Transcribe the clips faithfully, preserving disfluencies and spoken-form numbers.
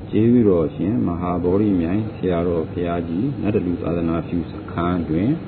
ကျေးဇူးတော်ရှင်မဟာဗောဓိမြိုင်ဆရာတော်ဘုရားကြီးနတ်တလူသာသနာပြုစခန်းတွင်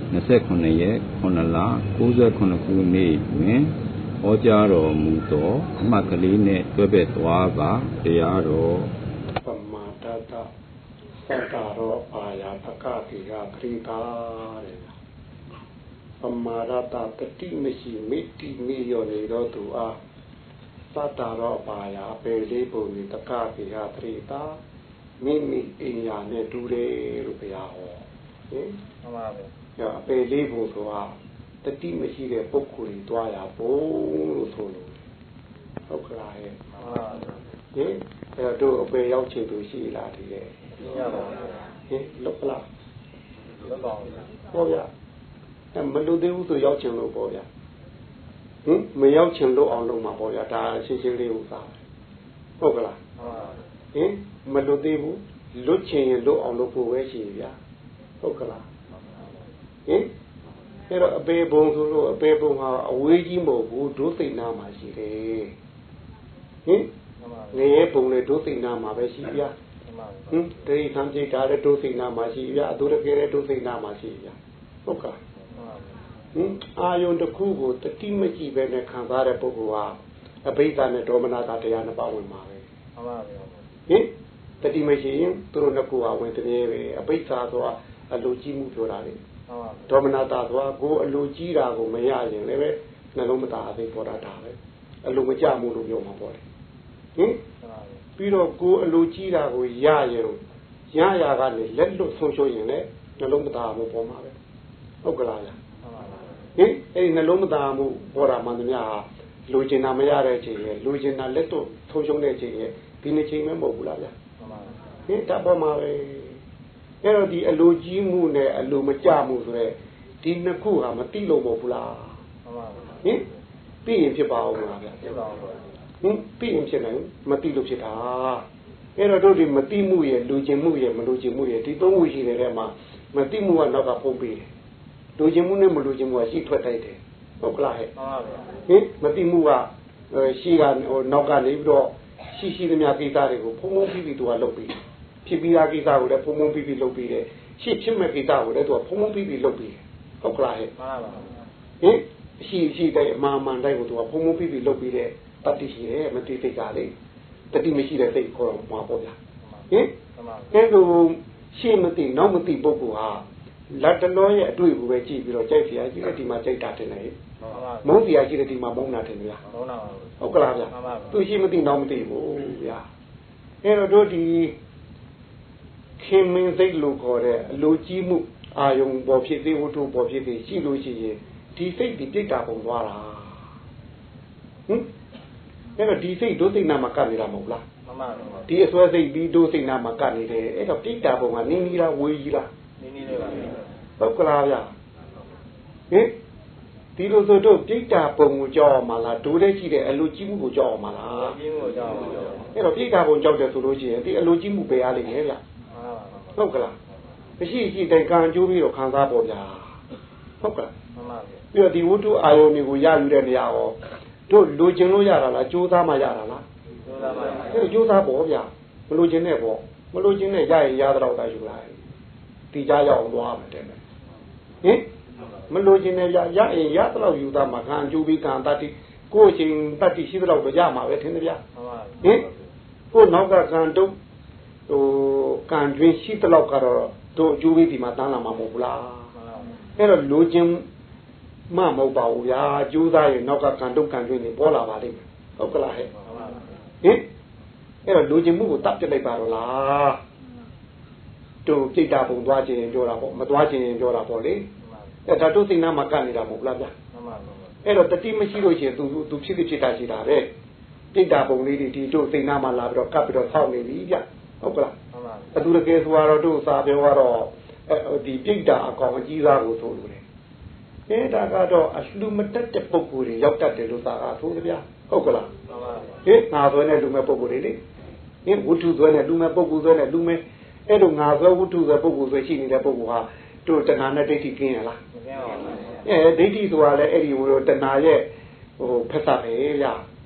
29ရက်9လ69ခုနှစ်တွင်ဟောကြားတော်မူသောအမှတ်ကလေးနှင့်တွဲဘက်သွားပါတရားတော်ပမာဒတသတ္တရောအာယာပကတိကပရိသာတဲ့ပမာဒတတတိမရှိမိတိမိရောနေတော့သူအားသတ္တရောအာယာပေလေးပုံနေတကတိကပရိသာမိမိအင်ညာနဲ့တူတယ်လို့ဘုရားဟောဟင်မှန်ပါဗျာအပေလေးပုံဆိုတာတတိမရှိတဲ့ပုဂ္ဂိုလ်တွေတွားရဖို့လို့ဆိုလို့ဟုတ်ကလားဟဲ့မှန်ပါဟင်အဲ့တော့အပေရောက်ချင်သူရှိလားဒီရဲ့ရပါဘူးဟင်လုတ်လားလုတ်ပါဘူးဟောဗျာအဲ့မလုသေးဘူးဆိုရောက်ချင်လို့ပေါ့ဗျာဟင်မရောက်ချင်လို့အောင်လုပ်မှာပေါ့ဗျာဒါရှင်းရှင်းလေးဥစားဟုတ်ကလားဟင်မလုသေးဘူးလွတ်ချင်ရင်လွတ်အောင်လုပ်ဖို့ပဲရှိဗျာဟုတ်ကလားဟင်အဲ့တော့အပေဘုံဆိုလို့အပေဘုံဟာအဝေးကြီးမဟုတ်ဘူးဒုသိဏနာမှာရှိတယ်ဟင်ငရဲဘုံနဲ့ဒုသိဏနာမှာပဲရှိဗျာဟင်တိရိစ္ဆာန်จิตတာတဲ့ဒုသိဏနာမှာရှိဗျာအတုရကေတဲ့ဒုသိဏနာမှာရှိဗျာဟုတ်ကဲ့ဟင်အာယုန်တစ်ခုကိုတတိမကြည့်ပဲနဲ့ခံစားတဲ့ပုဂ္ဂိုလ်ဟာအဘိဓါနဲ့ဒေါမနတာတရားနှစ်ပါးဝင်မှာပဲမှန်ပါဗျာဟင်တတိမရှိရင်သူတို့နှစ်ခုဟာဝင်တည်းပဲအဘိဓါဆိုတာအလိုကြည့်မှုပြောတာလေဒေါမနတာဆိုတာကိုအလိုကြီးတာကိုမရရင်လည်းပဲနှလုံးမသားအသိပေါ်တာဒါပဲအလိုမကြမှုလို့ပြောမှာပေါ့လေဟင်ပြီးတော့ကိုအလိုကြီးတာကိုရရင်ရရကနေလက်လွတ်ဆုံးရှုံးရင်လည်းနှလုံးမသားမှုပေါ်မှာပဲဟုတ်ကလားဟင်အဲ့ဒီနှလုံးမသားမှုပေါ်တာမှန်သမျှလိုချင်တာမရတဲ့အချိန်ရဲ့လိုချင်တာလက်လွတ်ဆုံးရှုံးတဲ့အချိန်ရဲ့ဒီနေ့ချိန်မဲမဟုတ်ဘူးလားဗျာဟင်တတ်ပေါ်မှာပဲအဲ့တော့ဒီအလိုကြီးမှုနဲ့အလိုမကြမှုဆိုရဲဒီနှစ်ခုဟာမတိလို့မဟုတ်ဘူးလားမှန်ပါဘူးဟင်သိရင်ဖြစ်ပါအောင်လားဗျာဖြစ်ပါအောင်ဟင်သိရင်ဖြစ်နိုင်မတိလို့ဖြစ်တာအဲ့တော့တို့ဒီမတိမှုရဲ့လူကျင်မှုရဲ့မလူကျင်မှုရဲ့ဒီသုံးခုရှိနေတဲ့မှာမတိမှုကနောက်ကဖုံးပေးတယ်လူကျင်မှုနဲ့မလူကျင်မှုကရှိထွက်တိုက်တယ်ဟုတ်ကလားဟဲ့မှန်ပါဗျာဟင်မတိမှုကရှိကဟိုနောက်ကနေပြီးတော့ရှိရှိသမျှကိစ္စတွေကိုဖုံးဖုံးပြီးပြီးသူကလုပ်ပြီးဖြစ်ပြီးသားကိစ္စကိုလည်းဖုံဖုံပြီးပြီးလုပ်ပြီးတယ်ရှစ်ဖြစ်မဲ့ကိစ္စကိုလည်းသူကဖုံဖုံပြီးပြီးလုပ်ပြီးဟုတ်ကလားဟဲ့မှန်ပါပါဟင်ရှိရှိတဲ့အမှန်မှန်တိုင်းကိုသူကဖုံဖုံပြီးပြီးလုပ်ပြီးတဲ့တတိရှိတယ်မတိစိတ်ကလေတတိမရှိတဲ့စိတ်ခေါ်တော့မှာပေါ့ဗျာဟင်အဲ့လိုရှင်းမသိနောက်မသိပုဂ္ဂိုလ်ဟာလက်တလောရဲ့အတွေ့ကိုပဲကြည့်ပြီးတော့ကြိုက်เสียကြီးတဲ့ဒီမှာကြိုက်တာတင်တယ်မုန်းเสียကြီးတဲ့ဒီမှာမုန်းတာတင်ဗျာမုန်းတာပါဟုတ်ကလားဗျာသူရှင်းမသိနောက်မသိဘူးဗျာအဲ့တော့တို့ဒီခင်မင်းစိတ်လို့ခေါ်တဲ့အလိုကြီးမှုအာယုံပေါ်ဖြစ်သေးဝတ္ထုပေါ်ဖြစ်သေးရှိလို့ရှိရင်ဒီစိတ်ဒီပြိတ္တာပုံသွားတာဟင်အဲ့တော့ဒီစိတ်ဒုစိတ်နာမှာကပ်နေတာမဟုတ်လားမှန်ပါပါဒီအစွဲစိတ်ပြီးဒုစိတ်နာမှာကပ်နေတယ်အဲ့တော့ပြိတ္တာပုံကနင်းနီးလားဝေးကြီးလားနင်းနီးလေးပါဟုတ်ကလားဗျာဟင်ဒီလိုဆိုတော့ပြိတ္တာပုံကိုကြောက်အောင်မလားဒုတဲ့ရှိတဲ့အလိုကြီးမှုကိုကြောက်အောင်မလားကြီးမှုကိုကြောက်အောင်အဲ့တော့ပြိတ္တာပုံကြောက်တယ်ဆိုလို့ရှိရင်ဒီအလိုကြီးမှုပဲအားလိမ့်မယ်ဗျာဟုတ်ကလားမရှိရှိတိုင်ကံကျိုးပြီးတော့ခံစားပေါ်ဗျာဟုတ်ကလားမှန်ပါဗျာပြီးတော့ဒီဝတ္ထုအာယုန်တွေကိုရယူတဲ့နေရာရောတို့လိုချင်လို့ရတာလားကြိုးစားမှရတာလားကြိုးစားပါအဲ့တော့ကြိုးစားပေါ်ဗျာမလိုချင်နဲ့ပေါ့မလိုချင်နဲ့ရရင်ရတော့တာယူလိုက်ဒီကြရအောင်သွားမယ်တဲ့ဟင်မလိုချင်နဲ့ရရရင်ရတော့ယူသားမှာကံကျိုးပြီးကံတတိကိုယ်ချင်းတတိရှိတော့တော့ရမှာပဲထင်တယ်ဗျာမှန်ပါဟင်ကိုနောက်ကကံတုတ်ဟိုကံတွင်ရှိတဲ့လောက်ကတော့တို့အကျိုးပေးဒီမှာတန်းလာမှာမဟုတ်ဘူးလားအဲ့တော့လိုချင်မှမဟုတ်ပါဘူးဗျာကျိုးသားရင်နောက်ကကံတုတ်ကံတွင်နေပေါ်လာပါလိမ့်မယ်ဟုတ်ကလားဟဲ့ဟင်အဲ့တော့လိုချင်မှုကိုတတ်ပြလိုက်ပါတော့လားတို့စိတ်ဓာတ်ပုံသွားခြင်းပြောတာပေါ့မသွားခြင်းပြောတာပေါ့လေအဲ့ဒါတို့စိတ်နာမှာကပ်နေတာမဟုတ်လားဗျာအဲ့တော့တတိမရှိလို့ရှိရင် तू तू ဖြစ်ဖြစ်ဖြစ်တာရှိတာပဲစိတ်ဓာတ်ပုံလေးတွေဒီတို့စိတ်နာမှာလာပြီးတော့ကပ်ပြီးတော့ဆောက်နေပြီဗျာဟုတ်ကလားအတူတကယ်ဆိုတော့တို့စာပြောတော့ဒီပြိတ္တာအကောင်အကြီးစားကိုဆိုလို့လေအဲဒါကတော့အလှမတက်တဲ့ပုံကိုယ်တွေရောက်တတ်တယ်လို့သာကဆိုကြဗျာဟုတ်ကလားဟင်ငါဆိုတဲ့လူမဲ့ပုံကိုယ်တွေလေဟင်ဝတ္ထုဆိုတဲ့လူမဲ့ပုံကိုယ်ဆိုတဲ့လူမဲ့အဲ့လိုငါဆိုဝတ္ထုဆိုပုံကိုယ်ဆိုရှိနေတဲ့ပုံကိုယ်ဟာတို့တဏှာနဲ့ဒိဋ္ဌိကင်းရလားမကင်းပါဘူးအဲဒိဋ္ဌိဆိုတာလည်းအဲ့ဒီဟိုတဏှာရဲ့ဟိုဖက်စားပဲဗျာဟ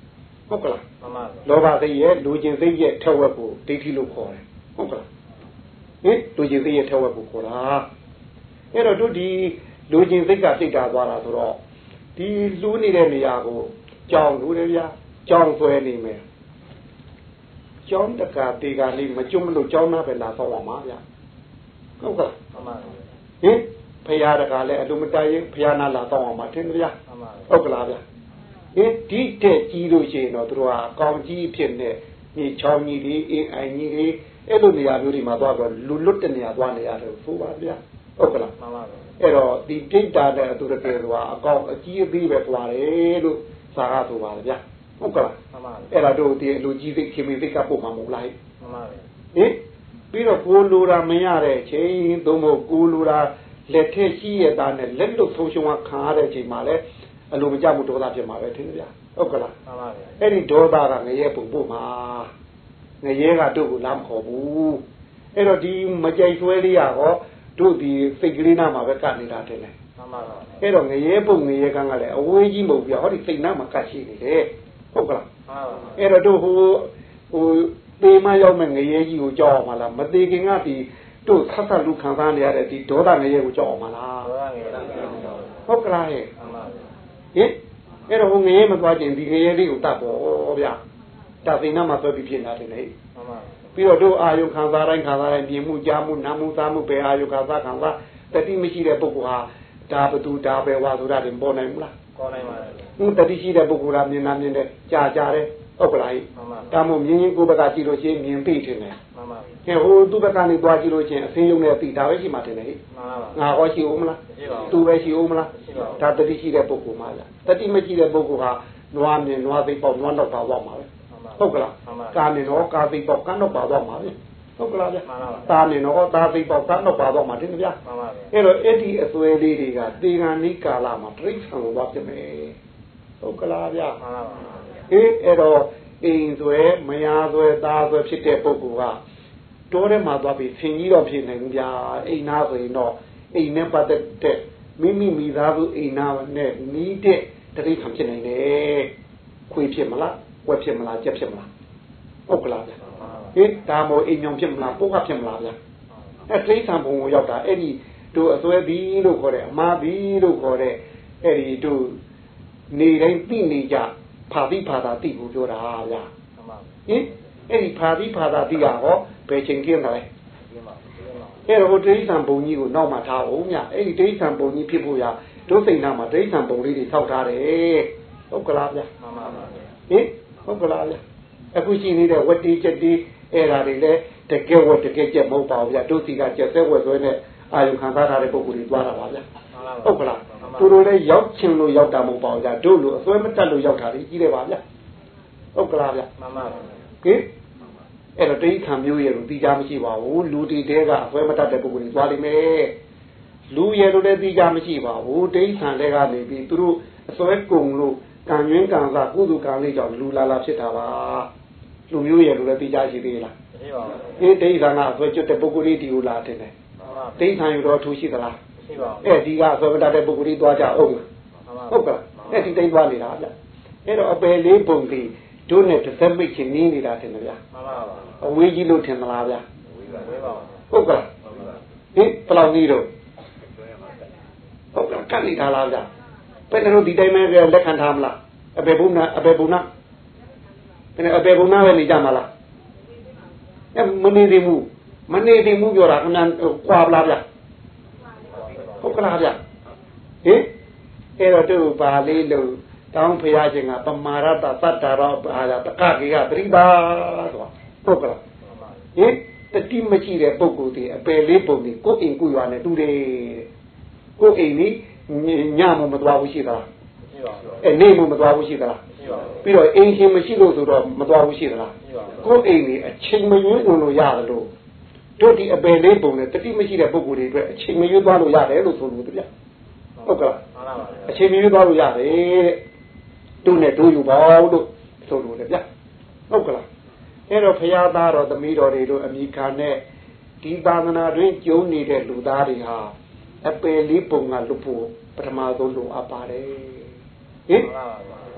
ဟုတ်ကလားလောဘစိတ်ရဲ့လူကျင်စိတ်ရဲ့ထက်ဝက်ကိုဒိဋ္ဌိလို့ခေါ်တယ်ဟုတ်ကလားဟင်လူကျင်စိတ်ရဲ့ထက်ဝက်ကိုခေါ်တာအဲ့တော့တို့ဒီလူကျင်စိတ်ကစိတ်ဓာတ်သွားတာဆိုတော့ဒီလူနေတဲ့နေရာကိုကြောင်လို့တယ်ဗျာကြောင်ဆွဲနေမယ်ကြောင်တကာတေကာလေးမကျွတ်မလို့ကြောင်သားပဲလာတော့ပါမှာဗျာဟုတ်ကဲ့ဟင်ဖရာတကာလည်းအလိုမတရင်ဖရာနာလာတော့အောင်မှာထင်ဗျာဟုတ်ကလားဗျာဟင်ဒီတဲ့ကြီးလို့ရှိရင်တော့တို့ကအကောင်ကြီးဖြစ်နေဒီချောင်းကြီးတွေအင်းအိုင်ကြီးတွေအဲ့လိုနေရာမျိုးတွေမှာသွားတော့လူလွတ်တဲ့နေရာသွားနေရတယ်ဆိုပါဗျာဟုတ်ကလားမှန်ပါဗျာအဲ့တော့ဒီပြိတ္တာတဲ့သူတကယ်ဆိုတာအကောင်အကြီးအသေးပဲသွားတယ်လို့စာကားဆိုပါဗျာဟုတ်ကလားမှန်ပါအဲ့ဒါတို့ဒီလူကြီးစိတ်ခင်မင်းစိတ်ကပို့မှာမဟုတ်လားမှန်ပါဗျာဟင်ပြီးတော့ကိုလိုတာမရတဲ့ချိန်သုံးဖို့ကိုလိုတာလက်ထက်ရှိရတာနဲ့လက်လွတ်ဆုံးရှုံးခံရတဲ့ချိန်မှာလဲအလိုမကျမှုဒေါသဖြစ်မှာပဲထင်ကြဗျာဟုတ်ကလားမှန်ပါဗျာအဲ့ဒီဒေါသကငရဲပုံပို့မှာငရဲကတို့ကိုလမ်းခေါ်ဘူးအဲ့တော့ဒီမကြိုက်ဆွဲလေးရောတို့ဒီစိတ်ကလေးနာမှာပဲကပ်နေတာတယ်လေမှန်ပါပါအဲ့တော့ငရဲပုံငရဲကန်းကလည်းအဝေးကြီးမဟုတ်ဘူးဟောဒီစိတ်နာမှာကပ်ရှိနေတယ်ဟုတ်ကလားမှန်ပါပါအဲ့တော့တို့ဟိုဟိုသေမရောက်မဲ့ငရဲကြီးကိုကြောက်အောင်မလားမသေးခင်ကဒီတို့ဆတ်ဆတ်လူခံစားနေရတဲ့ဒီဒေါသငရဲကိုကြောက်အောင်မလားဒေါသငရဲဟုတ်ကလားဟဲ့မှန်ပါဟင်အဲ့တော့ဟိုငရဲမသွားခြင်းဒီငရဲလေးကိုတတ်ပေါ့ဗျာတသိနာမှာဆွဲပြီးဖြစ်နေတာတယ်လေမှန်ပါပြီးတော့တို့အာယုခံစားတိုင်းခံစားတိုင်းမြင်မှုကြားမှုနားမှုစားမှုပဲအာယုခံစားခံစားတတိမရှိတဲ့ပုဂ္ဂိုလ်ဟာဒါဘသူဒါပဲဝါဆိုတာတွေပေါ်နိုင်မလားပေါ်နိုင်ပါတယ်ဟင်းတတိရှိတဲ့ပုဂ္ဂိုလ်ကမြင်နာမြင်တဲ့ကြားကြားတယ်ဟုတ်ကလားဟိမှန်ပါဒါမှမဟုတ်မြင်ရင်ကိုယ်ဘက်ကကြည့်လို့ရှိရင်မြင်သိတယ်မှန်ပါဟဲ့ဟိုသူ့ဘက်ကနေသွားကြည့်လို့ချင်းအစင်းယုံနဲ့သိတာပဲရှိမှတယ်လေမှန်ပါငါဟောရှိဦးမလားရှိပါဘူးသူပဲရှိဦးမလားရှိပါဘူးဒါတတိရှိတဲ့ပုဂ္ဂိုလ်မှလားတတိမရှိတဲ့ပုဂ္ဂိုလ်ဟာနွားမြင်နွားသိပေါက်နွားတော့ပါသွားမှာပဲဟုတ်ကလားကာနေတော့ကာသိပေါက်ကန်းတော့ပါသွားမှာပဲဟုတ်ကလားဗျတာနေတော့တာသိပေါက်ကန်းတော့ပါသွားမှာတင်ဗျာအဲ့တော့အဲ့ဒီအစွဲလေးတွေကတေဂန်နိကာလမှာပြိဋ္ဌာန်သွားပြမယ်ဟုတ်ကလားဗျအေးအဲ့တော့အိမ်ဆွဲမယားဆွဲသားဆွဲဖြစ်တဲ့ပုဂ္ဂိုလ်ကတိုးထဲမှာသွားပြီးဆင်ကြီးတော့ဖြစ်နေဘူးဗျာအိမ်နာဆိုရင်တော့အိမ်နဲ့ပတ်သက်တဲ့မိမိမိသားစုအိမ်နာနဲ့နီးတဲ့တတိခံဖြစ်နေတယ်ခွေဖြစ်မလားဝက်ဖြစ်မလားကြက်ဖြစ်မလားဟုတ်ကလားဗျာဟင်ဒါမို့အိမ်ညောင်ဖြစ်မလားပုတ်ကဖြစ်မလားဗျာအဲတိဋ္ဌံဘုံကိုရောက်တာအဲ့ဒီတို့အစွဲပြီးလို့ခေါ်တဲ့အမားပြီးလို့ခေါ်တဲ့အဲ့ဒီတို့နေတိုင်းသိနေကြဖာတိဖာသာတိကိုပြောတာဗျာဟင်အဲ့ဒီဖာတိဖာသာတိကဟောဘယ်ချိန်ကျင်းတယ်အဲ့တော့တိဋ္ဌံဘုံကြီးကိုနောက်မှထားအောင်မြအဲ့ဒီတိဋ္ဌံဘုံကြီးဖြစ်ဖို့ရတို့စိတ်နာမှာတိဋ္ဌံဘုံလေးတွေထောက်ထားတယ်ဟုတ်ကလားဗျာမှန်ပါပါဟင်ဟုတ်ကလားဗျအခုရှိနေတဲ့ဝတ္တိချက်တိအဲ့ဒါတွေလည်းတကယ်ဝတ္တကယ်ချက်မဟုတ်ပါဘူးဗျတို့စီကကျက်သက်ဝက်ဆွဲနဲ့အာယုခံစားထားတဲ့ပုဂ္ဂိုလ်တွေသွားတာပါဗျဟုတ်ကလားသူတို့လည်းရောက်ချင်လို့ရောက်တာမဟုတ်ပါဘူးဗျတို့လိုအစွဲမတက်လို့ရောက်တာကြီးတယ်ပါဗျဟုတ်ကလားဗျမှန်ပါပါဟင်အဲ့တော့တိဋ္ဌံမျိုးရဲ့လို့သိကြမရှိပါဘူးလူတီတဲကအစွဲမတက်တဲ့ပုဂ္ဂိုလ်တွေသွားလိမ့်မယ်လူရဲ့လို့လည်းသိကြမရှိပါဘူးတိဋ္ဌံတွေကနေပြီးသူတို့အစွဲကုန်လို့ကံရင်းကံစားကုသိုလ်ကံလေးကြောင့်လူလာလာဖြစ်တာပါလူမျိုးရဲ့လို့လည်းသိကြရှိသေးလားမရှိပါဘူးဒီဒိဋ္ဌာန်ကအစွဲကျွတ်တဲ့ပုဂ္ဂိုလ်လေးဒီကိုလာတယ်ဒိဋ္ဌာန်ယူတော့ထူရှိသလားမရှိပါဘူးအဲ့ဒီကအစွဲမတတ်တဲ့ပုဂ္ဂိုလ်လေးသွားကြအောင်ဟုတ်ကဲ့အဲ့ဒီတိတ်သွားနေတာဗျအဲ့တော့အပယ်လေးပုံပြီးတို့နဲ့တစ်သက်မိတ်ချင်းနင်းနေတာထင်တယ်ဗျမှန်ပါပါအဝေးကြီးလို့ထင်သလားဗျဝေးပါဝေးပါဟုတ်ကဲ့ဟင်ဘယ်လောက်ကြီးတော့ဟုတ်ကဲ့ကတ်နေတာလားဗျဘယ်လိုဒီတိုင်းမဲ့လက်ခံထားမလားအပေဘုံနာအပေဘုံနာဘယ်အပေဘုံနာပဲနေကြမှာလားအဲမနေသေးဘူးမနေသေးဘူးပြောတာခဏခွာပလားဗျဟုတ်ကလားဗျဟင်အဲ့တော့သူပါလေးလို့တောင်းဖရာခြင်းကပမာရတသတ္တရောအာရတကကေကပရိပါဆိုတာဟုတ်ကလားဟင်တတိမရှိတဲ့ပုဂ္ဂိုလ်တွေအပယ်လေးပုံတွေကိုယ်အိမ်ကိုရွာနဲ့တူတယ်ကိုယ်အိမ်นี่ညမမသွားဘူးရှိသလားမရှိပါဘူးအဲနေမမသွားဘူးရှိသလားမရှိပါဘူးပြီးတော့အိမ်ရှင်မရှိလို့ဆိုတော့မသွားဘူးရှိသလားမရှိပါဘူးကိုယ်အိမ်นี่အချိန်မရွေးဝင်လို့ရတယ်လို့တို့ဒီအပယ်လေးပုံနဲ့တတိမရှိတဲ့ပုဂ္ဂိုလ်တွေအတွက်အချိန်မရွေးသွားလို့ရတယ်လို့ဆိုလို့တပြဟုတ်ကလားမှန်ပါပါအချိန်မရွေးသွားလို့ရတယ်တို့နဲ့တို့ယူပါလို့ဆိုလို့လေဗျဟုတ်ကလားအဲ့တော့ဖရာသားတော်သမီးတော်တွေတို့အမိခံနဲ့ဒီသာသနာတွင်ကျုံနေတဲ့လူသားတွေဟာအပယ်လေးပုံကလွတ်ဖို့ပထမဆုံးလိုအပ်ပါတယ်ဟင်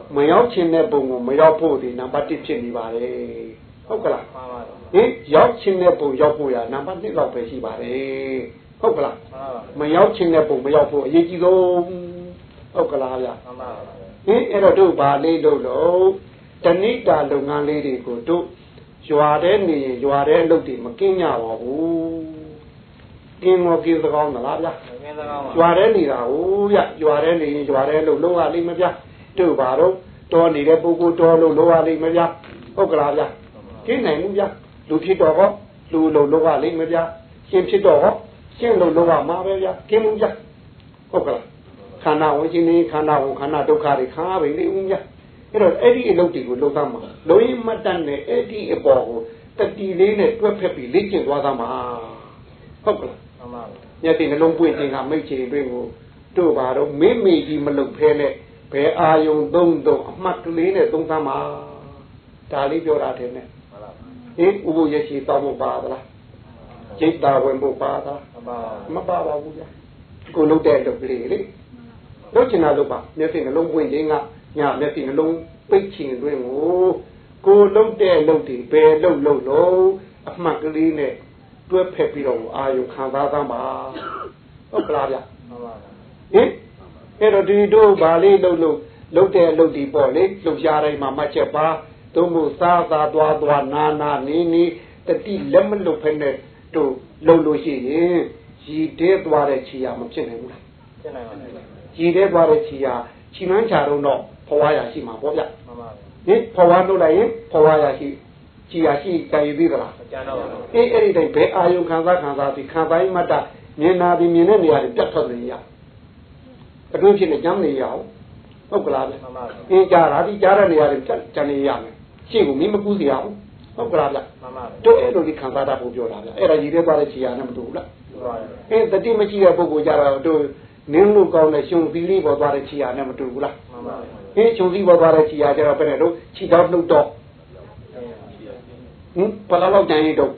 မရောက်ခြင်းတဲ့ပုံကိုမရောက်ဖို့ဒီနံပါတ်တစ်ဖြစ်နေပါလေဟုတ်ကလားဟင်ရောက်ခြင်းတဲ့ပုံရောက်ဖို့ရနံပါတ်နှစ်လောက်ပဲရှိပါတယ်ဟုတ်ကလားမရောက်ခြင်းတဲ့ပုံမရောက်ဖို့အရေးကြီးဆုံးဟုတ်ကလားဗျဟင်အဲ့တော့တို့ဘာလေးလို့လို့တဏိတာလုပ်ငန်းလေးတွေကိုတို့ရွာတဲ့နေရင်ရွာတဲ့အလုပ်တွေမကင်းကြပါဘူးကင်းမောကင်းသကောင်းသလားဗျရွာတဲ့နေတာဟုတ်ဗျရွာတဲ့နေရင်ရွာတဲ့လုပ်လုံးရလိမ့်မဗျတို့ဘာတော့တော်နေတဲ့ပုဂ္ဂိုလ်တော်လို့လုံးရလိမ့်မဗျဟုတ်ကလားဗျကင်းနိုင်မှုဗျလူဖြစ်တော့ဟောလူလုံးလုံးရလိမ့်မဗျရှင်ဖြစ်တော့ဟောရှင်းလုံးလုံးရမှာပဲဗျကင်းမှုဗျဟုတ်ကလားခန္ဓာဝင်ခြင်းနေခန္ဓာဝင်ခန္ဓာဒုက္ခတွေခါပဲလေဦးဗျအဲ့တော့အဲ့ဒီအလုပ်တွေကိုလုပ်သားမှာလုံးရင်မတတ်နဲ့အဲ့ဒီအပေါ်ကိုတတိလေးနဲ့တွက်ဖက်ပြီးလေ့ကျင့်သွားသားမှာဟုတ်ကလားမှန်ပါဘူးညတိနှလုံးပွင့်ခြင်းကမိတ်ချေတွင်ကိုတို့ပါတော့မေ့မေ့ကြီးမလုပ်ဖဲနဲ့ဘယ်အာယုံသုံးသုံးအမှတ်ကလေးနဲ့သုံးသားမှာဒါလေးပြောတာတယ်နဲ့မှန်ပါဘူးဟင်ဥပုရရှိတောင်းဖို့ပါသလားจิตတာဝင်ဖို့ပါသလားမပါပါဘူးဗျာကိုလုပ်တဲ့လုပ်ကလေးလေလုပ်ချင်တာလုပ်ပါမျက်စိနှလုံးပွင့်ခြင်းကညမျက်စိနှလုံးပိတ်ချင်တွင်ကိုကိုလုံးတဲ့လုံးတွေဘယ်လုံးလုံးလုံးအမှတ်ကလေးနဲ့တွဲဖက်ပြီးတော့အာယုခံစားသားမှာဟုတ်ကလားဗျမှန်ပါပါဟင်အဲ့တော့ဒီတို့ဗာလေးလုံးလုံးလုံးတဲ့လုံးဒီပေါ့လေလှုပ်ရှားတိုင်းမှာမှတ်ချက်ပါသုံးဖို့စားစားသွားသွားနာနာနေနေတတိလက်မလွတ်ဖက်နဲ့တို့လုံးလို့ရှိရင်ရည်တဲသွားတဲ့ခြေရမဖြစ်နိုင်ဘူးလားဖြစ်နိုင်ပါဘူးရည်တဲသွားတဲ့ခြေရခြေမှန်းချတော့တော့ဘဝရရှိမှာပေါ့ဗျမှန်ပါဟင်ဘဝလုပ်လိုက်ရင်ဘဝရရှိခြေရရှိကြည်ပြီးသလားမကြမ်းတော့ပါဘူးအေးအဲ့ဒီတိုင်းဘယ်အာယုခံစားခံစားပြီးခံပိုင်းမတ္တမြင်နာပြီးမြင်တဲ့နေရာတွေပြတ်ထွက်နေရအတွင်းဖြစ်နေကြမ်းနေရအောင်ဟုတ်ကလားဗျမှန်ပါအင်းကြားတာဒီကြားတဲ့နေရာတွေပြတ်ကြနေရမယ်ရှေ့ကိုမင်းမကူးစီအောင်ဟုတ်ကလားဗျမှန်ပါတို့အဲ့လိုဒီခံစားတာကိုပြောတာဗျအဲ့ဒါရည်ရဲသွားတဲ့ခြေရနဲ့မတူဘူးလားဟုတ်ပါဘူးအင်းတတိမရှိတဲ့ပုဂ္ဂိုလ်ကြတော့တို့နင်းလို့ကောင်းတဲ့ရှင်သီလေးပေါ်သွားတဲ့ခြေရနဲ့မတူဘူးလားမှန်ပါအင်းရှင်သီပေါ်သွားတဲ့ခြေရကြတော့ဘယ်နဲ့တို့ခြေတော်နှုတ်တော့ဟင်ဘယ်လောက်ကြံရတော့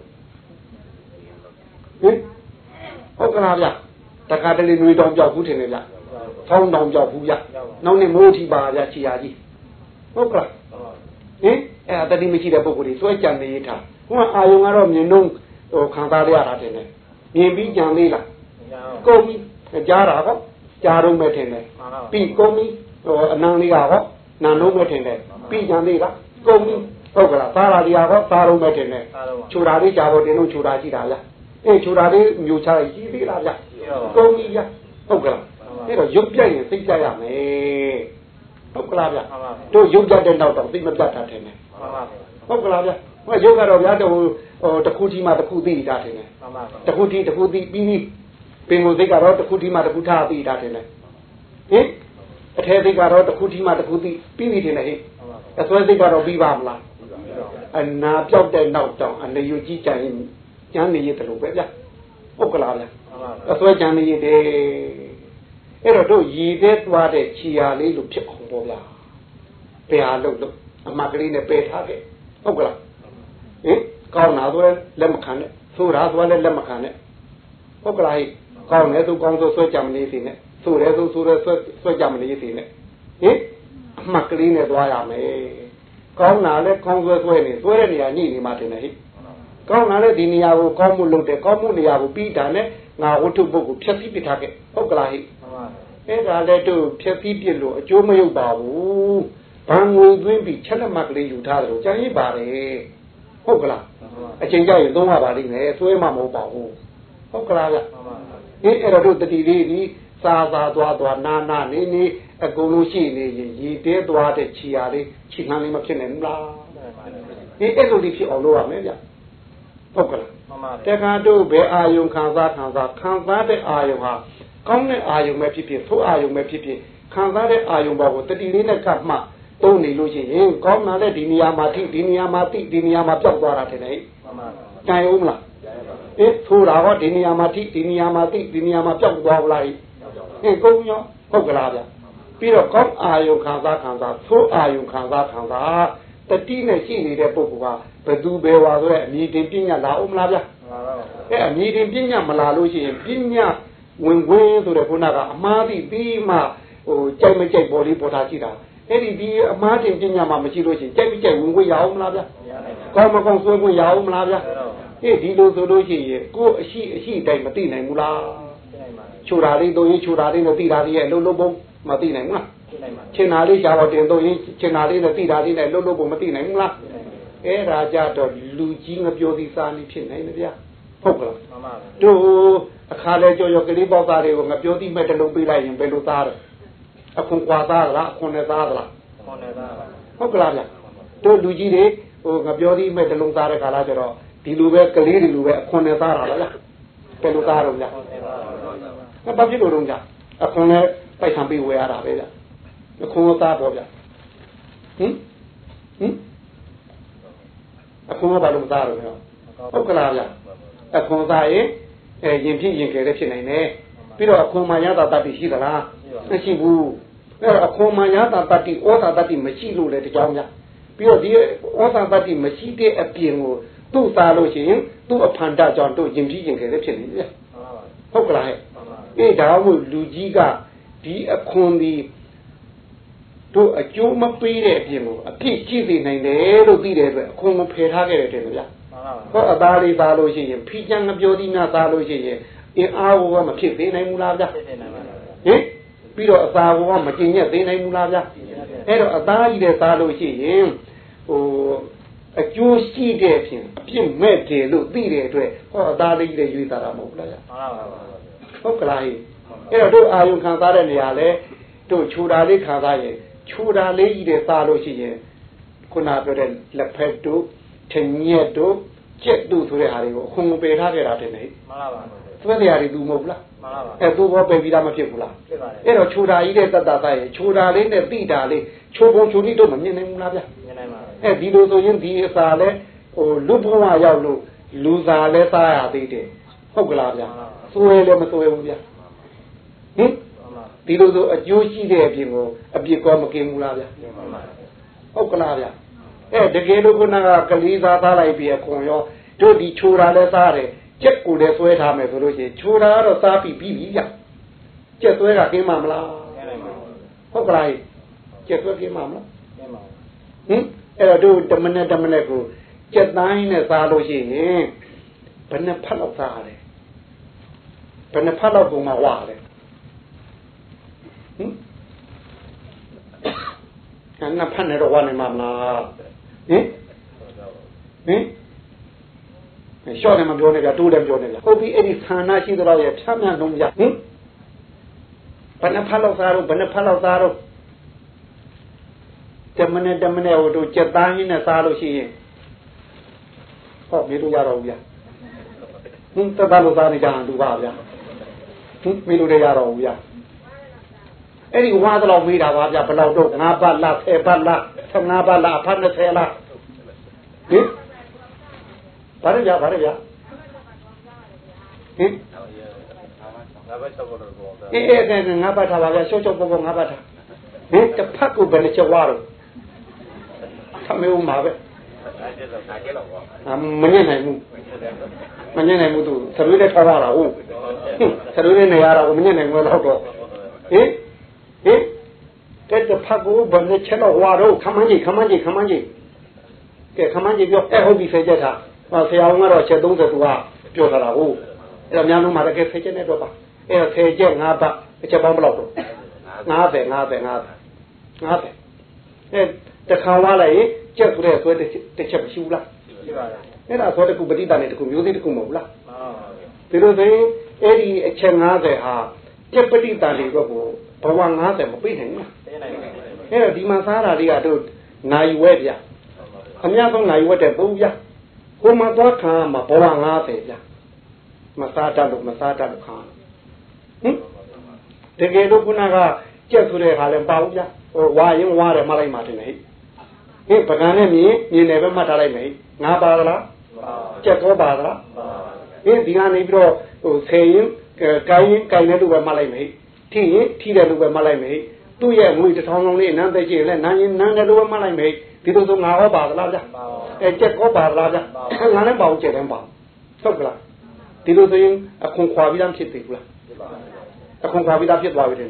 ဟင်ဟုတ်ကလားဗျတခါတလေနှွေတောင်ပြောက်ဘူးထင်တယ်ဗျဖောင်းတောင်ပြောက်ဘူးဗျနောက်နေ့မိုးထီပါဗျခြေရကြီးဟုတ်ကလားဟင်အဲ့ဒါတတိမရှိတဲ့ပုဂ္ဂိုလ်တွေစွဲကြံနေရထားဟိုအာယုံကတော့မြင်တော့ဟိုခံစားရတာတင်တယ်မြင်ပြီးကြံလေးလားကုန်ပြီကြားတာကောကြားတော့မဲ့ထင်တယ်ပြီးကုန်ပြီဟိုအနံလေးကတော့နာလုံးမဲ့ထင်တယ်ပြီးကြံလေးလားကုန်ပြီဟုတ်ကလားသားရာဒီဟာကောသားလုံးမဲ့ထင်တယ်ခြူတာလေးကြားတော့တင်လို့ခြူတာရှိတာလားအေးခြူတာလေးမျိုးချလိုက်ကြီးသေးလားဗျကုန်ပြီဗျဟုတ်ကလားအဲ့တော့ရုပ်ပြက်ရင်သိကြရမယ်ဟုတ်ကလားဗျတို့ရုပ်ပြတ်တဲ့နောက်တော့သိမပြတ်တာထင်တယ်ဟုတ်ကလားဗျဟိုရုပ်ကတော့ဗျာတော့ဟိုတခုကြီးမှတခုသိတာထင်တယ်တခုကြီးတခုသိပြီးပြီးပင်ကိုစိတ်ကတော့တခုကြီးမှတခုထားသိတာထင်တယ်ဟင်အထဲစိတ်ကတော့တခုကြီးမှတခုသိပြီးပြီထင်တယ်ဟဲ့အစွဲစိတ်ကတော့ပြီးပါမလားအနာပြောက်တဲ့နောက်တော့အနေယူကြီးကြရင်ကျမ်းနေရတယ်လို့ပဲဗျဟုတ်ကလားဗျအစွဲကျမ်းနေရတယ်အဲ့တော့တို့ရည်တဲ့သွားတဲ့ခြေရာလေးလို့ဖြစ်အောင်ပေါ့ဗျာပယ်အားလို့လို့အမှတ်ကလေးနဲ့ပယ်ထားခဲ့ဟုတ်ကလားဟင်ကောင်းတာဆိုလဲလက်မခံနဲ့ဆိုးတာဆိုလဲလက်မခံနဲ့ဟုတ်ကလားဟိကောင်းတယ်ဆိုကောင်းဆိုဆွဲကြမနေစေနဲ့ဆိုးတယ်ဆိုဆိုးတယ်ဆွဲဆွဲကြမနေစေနဲ့ဟင်အမှတ်ကလေးနဲ့သွားရမယ်ကောင်းတာလဲကောင်းဆွဲဆွဲနေဆွဲတဲ့နေရာညှိနေမှတင်တယ်ဟိကောင်းတာလဲဒီနေရာကိုကောင်းမှုလုပ်တယ်ကောင်းမှုနေရာကိုပြီးတာနဲ့ငါဝတ္ထုပုဂ္ဂိုလ်ဖြည့်ဆည်းပြထားခဲ့ဟုတ်ကလားဟိအဲ့ဒါလည်းတို့ဖြည့်ဆည်းပြလို့အကျိုးမရောက်ပါဘူးဘန်ငွေသွင်းပြီးချက်လက်မှတ်ကလေးယူထားတယ်လို့ကြံရည်ပါတယ်ဟုတ်ကလားအချိန်ကြရင်သုံးရပါလိမ့်မယ်သွဲမှမဟုတ်ပါဘူးဟုတ်ကလားဗျအေးအဲ့တော့တို့တတိလေးဒီစားစားသွားသွားနာနာနေနေအကုန်လုံးရှိနေရင်ရည်တဲသွားတဲ့ခြေရာလေးခြေနှမ်းလေးမဖြစ်နိုင်ဘူးလားအေးအဲ့လိုဒီဖြစ်အောင်လုပ်ရမယ်ဗျဟုတ်ကလားတခါတို့ဘယ်အာယုံခံစားခံစားခံစားတဲ့အာယုံဟာကောင်းတဲ့အာယုံပဲဖြစ်ဖြစ်ဆိုးအာယုံပဲဖြစ်ဖြစ်ခံစားတဲ့အာယုံဘောကိုတတိလေးနဲ့ကပ်မှသုံးနေလို့ရှိရင်ကောင်းတာလည်းဒီနေရာမှာထိဒီနေရာမှာတိဒီနေရာမှာပြောက်သွားတာတဲ့လေမှန်ပါတိုင်အောင်မလားအေးဆိုးတာဟောဒီနေရာမှာထိဒီနေရာမှာတိဒီနေရာမှာပြောက်သွားလားအေးကုန်းရောဟုတ်ကလားဗျပြီးတော့ကောင်းအာယုံခံစားခံစားဆိုးအာယုံခံစားခံစားတတိနဲ့ရှိနေတဲ့ပုဂ္ဂိုလ်ကဘယ်သူဘယ်ဝါဆိုတဲ့အမြင်တင်ပညာလာအောင်မလားဗျအဲအမြင်တင်ပညာမလာလို့ရှိရင်ပညာဝင်ဝင်ဆိုတဲ့ခုနကအမှားပြီးပြီးမှဟိုကြိုက်မကြိုက်ပေါ်လေးပေါ်တာရှိတာအဲ့ဒီဒီအမားတင်ပညာမှာမရှိလို့ရှိရင်ကြိုက်ပြီးကြိုက်ဝင်ခွင့်ရအောင်မလားဗျာကောင်းမကောင်းဆွဲခွင့်ရအောင်မလားဗျာဟေးဒီလိုဆိုလို့ရှိရင်ကိုယ်အရှိအရှိတိုင်းမသိနိုင်ဘူးလားချိုတာလေးတော့ရင်ချိုတာလေးနဲ့သိတာလေးရဲ့လုံးလုံးပုံမသိနိုင်ဘူးလားချင်းနာလေးရှာတော့တင်တော့ရင်ချင်းနာလေးနဲ့သိတာလေးနဲ့လုံးလုံးပုံမသိနိုင်ဘူးလားအဲ့ဒါကြတော့လူကြီးငပြောသည်စားနေဖြစ်နိုင်တယ်ဗျာဟုတ်ကလားမှန်ပါတို့အခါလဲကြော်ကြော်ကလေးပေါက်သားတွေကိုငပြောသည်မဲ့တလုံးပေးလိုက်ရင်ဘယ်လိုသားလဲအခုကွာသားလားအခုနဲ့သားလားအခုနဲ့သားဟုတ်ကလားဗျာတို့လူကြီးတွေဟိုငပြောသည်မဲ့တလုံးသားတဲ့ခါလာကျတော့ဒီလိုပဲကလေးတွေလိုပဲအခုနဲ့သားတာလားဗျာဘယ်လိုသားတော့ဗျာအဲ့ဘာဖြစ်လို့တော့ဗျာအခုနဲ့ပိုက်ဆံပေးဝယ်ရတာပဲဗျာအခုသားတော့ဗျာဟင်ဟင်အခုကဘာလို့မသားတော့ဗျာဟုတ်ကလားဗျာအခုသားရင်အဲရင်ဖြစ်ရင်ကလေးဖြစ်နိုင်တယ်ပြီးတော့အခုမှရတာတတ်ပြီးရှိသလားမရှိဘူးအဲ့တော့အခုမှရတာတတ်ပြီးဩသာတတ်ပြီးမရှိလို့လေတကြောင်ဗျာပြီးတော့ဒီဩသာတတ်ပြီးမရှိတဲ့အပြင်ကိုသူ့သားလို့ရှိရင်သူ့အဖန်တကြောင့်တို့ရင်ဖြစ်ရင်ကလေးဖြစ်နေတယ်ဟုတ်ကလားဟဲ့အေးဒါမှလူကြီးကဒီအခွန်ဒီတို့အကျိုးမပေးတဲ့အပြင်ကိုအပြစ်ကြည့်သိနိုင်တယ်လို့သိတဲ့အတွက်အခွန်ကိုဖယ်ထားခဲ့တယ်တဲ့ဗျာဟောအသားလေးသားလို့ရှိရင်ဖိချမ်းငပြောသည်များသားလို့ရှိရင်အင်းအားဘောကမဖြစ်သေးနိုင်ဘူးလားဗျာဟင်ပြီးတော့အသာဘောကမကျင်ညက်သေးနိုင်ဘူးလားဗျာအဲ့တော့အသားကြီးတဲ့သားလို့ရှိရင်ဟိုအကျိုးရှိတဲ့အပြင်အပြစ်မဲ့တယ်လို့သိတဲ့အတွက်ဟောအသားလေးကြီးတဲ့ရွေးသားတာမဟုတ်လားဗျာဟုတ်ကလားဟဲ့အဲ့တော့တို့အာယုံခံစားတဲ့နေရာလဲတို့ခြူတာလေးခံစားရင်ခြူတာလေးကြီးတဲ့သားလို့ရှိရင်ခုနပြောတဲ့လက်ဖက်တို့ထညက်တို့ကျက်တို့ဆိုတဲ့ဟာတွေကိုအခွန်ပယ်ထားခဲ့တာတဲ့နေမှန်ပါပါသွဲတရားတွေသူမဟုတ်လားမှန်ပါပါအဲ့သူဘောပယ်ပြီးသားမဖြစ်ဘူးလားဖြစ်ပါတယ်အဲ့တော့ခြူတာကြီးတဲ့တတ်တာသားရဲ့ခြူတာလေးနဲ့တိတာလေးခြူပုံခြူတိတို့မမြင်နိုင်ဘူးလားဗျမြင်နိုင်ပါအဲ့ဒီလိုဆိုရင်ဒီအစာလဲဟိုလူဘဝရောက်လို့လူစားလဲစားရသေးတယ်ဟုတ်ကလားဗျသွဲလည်းမသွဲဘူးဗျဟင်ဒီလိုဆိုအကျိုးရှိတဲ့အပြင်ကိုအပြစ်ကောမကင်းဘူးလားဗျဟုတ်ကလားဗျအဲတကယ်လို့ခုနကကလေးစားသားလိုက်ပြီးအခွန်ရောတို့ဒီချိုတာလဲစားတယ်ကြက်ကိုလည်းဆွဲထားမယ်ဆိုလို့ရှိရင်ချိုတာကတော့စားပြီးပြီးပြီဗျကြက်ဆွဲကကင်းမှာမလားဟုတ်ကလားကြက်ဆွဲကင်းမှာမလားကင်းပါဟင်အဲ့တော့တို့တမနဲ့တမနဲ့ကိုကြက်တိုင်းနဲ့စားလို့ရှိရင်ဘယ်နှဖက်လောက်စားရတယ်ဘယ်နှဖက်လောက်ပုံမှာဝါတယ်ဟင်အဲ့နဖက်နဲ့တော့ဝါနေမှာမလားဟင်ဟင်ရှော့တယ်မပြောနဲ့ကြတိုးတယ်ပြောနေကြဟုတ်ပြီအဲ့ဒီခန္ဓာရှိတော့ရဲ့ဖြတ်မြန်လုံးကြဟင်ဘယ်နှဖက်လောက်စားတော့ဘယ်နှဖက်လောက်စားတော့တမနဲ့တမနဲ့ဟိုတို့စက်သားရင်းနဲ့စားလို့ရှိရင်ဟောမေးလို့ရတော့ဘူးဗျာဟင်တသားလို့စားနေကြတာသူပါဗျာဟင်မေးလို့ရတော့ဘူးဗျာအဲ့ဒီဝါတော့မေးတာပါဗျာဘယ်လောက်တော့ငါးပတ်လားဆယ်ပတ်လားဆယ်ငါးပတ်လားအဖတ်၂၀လားဟင်ဘာလဲဗျာဘာလဲဗျာဟင်ငါးပတ်၆ပတ်တော့ပေါ့ဗျာအေးအဲ့ဒါငါးပတ်ထားပါဗျာရှော့ရှော့ပေါ့ပေါ့ငါးပတ်ထားဟင်တစ်ဖက်ကိုဘယ်နှချက်ဝါတော့သမီးဦးမှာပဲမညံ့နိုင်ဘူးမညံ့နိုင်ဘူးသူသရွေးနဲ့ထားရတာဟုတ်သရွေးနဲ့နေရတာကိုမညံ့နိုင်ဘူးတော့တော့ဟင်ဟင်တဲ့တစ်ဖက်ကိုဘယ်နှချက်တော့ဝါတော့ခမန်းကြီးခမန်းကြီးခမန်းကြီးကဲခမန်းကြီးပြောအဲဟုတ်ပြီဖယ်ချက်ထားဆရာအောင်ကတော့ချက်သုံးဆယ်သူကပြောထားတာဟုတ်အဲ့တော့များလုံးမှာတကယ်ဖယ်ချက်နဲ့တော့ပါအဲ့တော့ဖယ်ချက်ငါးပတ်အချက်ပေါင်းဘယ်လောက်တော့ငါးဆယ်ငါးဆယ်ငါးဆယ်ငါးဆယ်အဲတခါဝါလိုက်ရင်ကြက်ဆိုတဲ့ဆွဲတစ်ချက်မရှိဘူးလားရှိပါလားအဲ့ဒါဆိုတကူပဋိသန္ဓေတကူမျိုးသေးတကူမဟုတ်လားမှန်ပါဘူးဒီလိုဆိုရင်အဲ့ဒီအချက်ငါးဆယ်ဟာကြက်ပဋိသန္ဓေတော့ကိုဘဝငါးဆယ်မပြည့်နိုင်ဘူးလားပြည့်နိုင်ပါဘူးအဲ့တော့ဒီမှာစားတာလေးကတို့နိုင်ဝဲဗျအများဆုံးနိုင်ဝဲတဲ့ဘုံဗျဟိုမှာသွားခံမှာဘဝငါးဆယ်ဗျမစားတတ်လို့မစားတတ်လို့ခံဟင်တကယ်လို့ခုနကကြက်ဆိုတဲ့ခါလဲပါဘူးဗျဟိုဝါရင်ဝါတယ်မှလိုက်မှတင်နေဟိပကံနဲ့မြင်မြင်တယ်ပဲမှတ်ထားလိုက်မယ်ငါပါသလားကြက်တော့ပါသလားဟိဒီကနေပြီးတော့ဟိုဆယ်ရင်ကိုင်းရင်ကိုင်းတဲ့လူပဲမှတ်လိုက်မယ်ထိရင်ထိတဲ့လူပဲမှတ်လိုက်မယ်သူ့ရဲ့ငွေတစ်ထောင်လုံးလေးနန်းသက်ကြည့်လဲနန်းရင်နန်းတဲ့လူပဲမှတ်လိုက်မယ်ဒီလိုဆိုငါဟောပါသလားဗျအဲကြက်တော့ပါသလားဗျငါလည်းပါဘူးကြက်တယ်ပါဟုတ်ကလားဒီလိုဆိုရင်အခွန်ခွာပြီးသားဖြစ်ပြီဘူးလားအခွန်ခွာပြီးသားဖြစ်သွားပြီတဲ့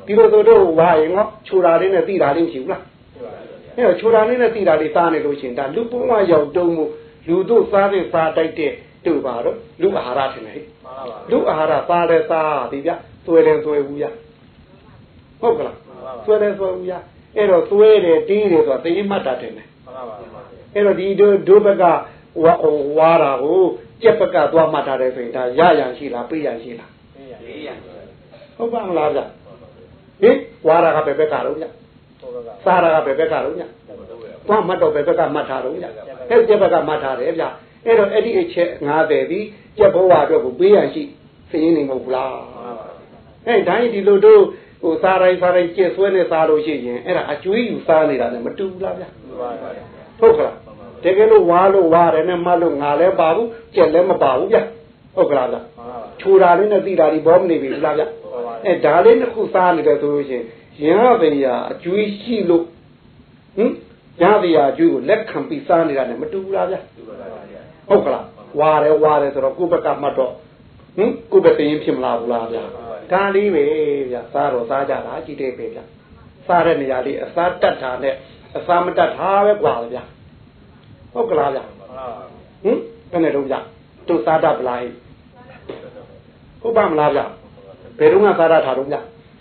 ဒီလိုဆိုတော့ဝါရင်ငေါခြူတာလေးနဲ့တိတာလေးမရှိဘူးလားအဲ့တော့ခြူတာလေးနဲ့တိတာလေးစားနေလို့ရှင်ဒါလူပုံမှန်ရောက်တုံးမှုလူတို့စားတဲ့စားတိုက်တဲ့တို့ပါတော့လူအာဟာရထင်တယ်လူအာဟာရစားတယ်စားပြီဗျသွဲတယ်သွဲဘူးရဟုတ်ကလားသွဲတယ်သွဲဘူးရအဲ့တော့သွဲတယ်တီးတယ်ဆိုတာသိမှတ်တာတယ်အဲ့တော့ဒီတို့ဒုဘကဝါဝါတာကိုကြက်ဘကသွားမှတ်ထားတယ်ဆိုရင်ဒါရရန်ရှိလားပေးရန်ရှိလားပေးရန်ဟုတ်ပါမလားဗျဟင်ဝါတာကဘယ်ဘက်ကတော့ဗျစားတာကဘယ်ဘက်ကတော့ဗျသွားမှတ်တော့ဘယ်ဘက်ကမှတ်ထားတော့ဗျအဲ့ကြက်ဘကမှတ်ထားတယ်ဗျအဲ့တော့အဲ့ဒီအချက်ငါးတယ်ဒီကြက်ဘဝအတွက်ကိုပေးရန်ရှိသိရင်နေမဟုတ်ဘူးလားအဲ့တိုင်းဒီလိုတို့ဟိုစားတိုင်းစားတိုင်းကြက်ဆွဲနဲ့စားလို့ရှိရင်အဲ့ဒါအကျွေးယူစားနေတာနဲ့မတူဘူးလားဗျဟုတ်ကလားတကယ်လို့ဝါလို့ဝါတယ်နဲ့မလို့ငါလည်းပါဘူးကြက်လည်းမပါဘူးဗျဟုတ်ကလားဗျခြူတာလေးနဲ့တိတာဒီဘောမနေပြီလားဗျအဲဒါလေးတစ်ခုစားနေတယ်ဆိုလို့ရှိရင်ရပါရအကျွေးရှိလို့ဟင်ရပါရအကျွေးကိုလက်ခံပြီးစားနေတာနဲ့မတူဘူးလားဗျဟုတ်ကလားဝါတယ်ဝါတယ်ဆိုတော့ကိုယ့်ဘက်ကမှတ်တော့ဟင်ကိုယ့်ဘက်သိရင်ဖြစ်မလားဘူးလားဗျဒါလေးပဲဗျစားတော့စားကြတာကြည့်တယ်ပဲဗျစားတဲ့နေရာလေးအစားတက်တာနဲ့အစားမတက်တာပဲกว่าဗျဟုတ်ကလားဗျဟင်ဘယ်နဲ့တော့ဗျတို့စားတတ်ပလားဟုတ်ပါမလားဗျဘယ်တော့မှစားတတ်တာတော့ဗျဟင်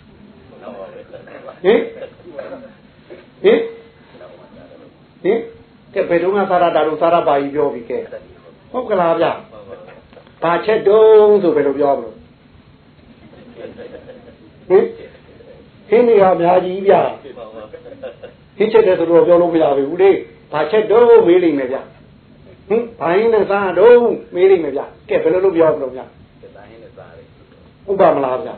ဟင်ဟင်ကဲဘယ်တော့မှစားတတ်တာတော့စားတတ်ပါကြီးပြောပြီးကဲဟုတ်ကလားဗျဘာချက်တုံးဆိုဘယ်လိုပြောမလို့ဟင်ဟင်းနေရအများကြီးဗျဟင်းချက်တယ်ဆိုတော့ပြောလို့မရဘူးလေဘာချက်တုံးမေးလိမ့်မယ်ဗျဟင်ဘိုင်းနဲ့စားတော့မေးလိမ့်မယ်ဗျကဲဘယ်လိုလုပ်ပြောမလို့ဗျဟုတ်ပါမလားဗျဟင်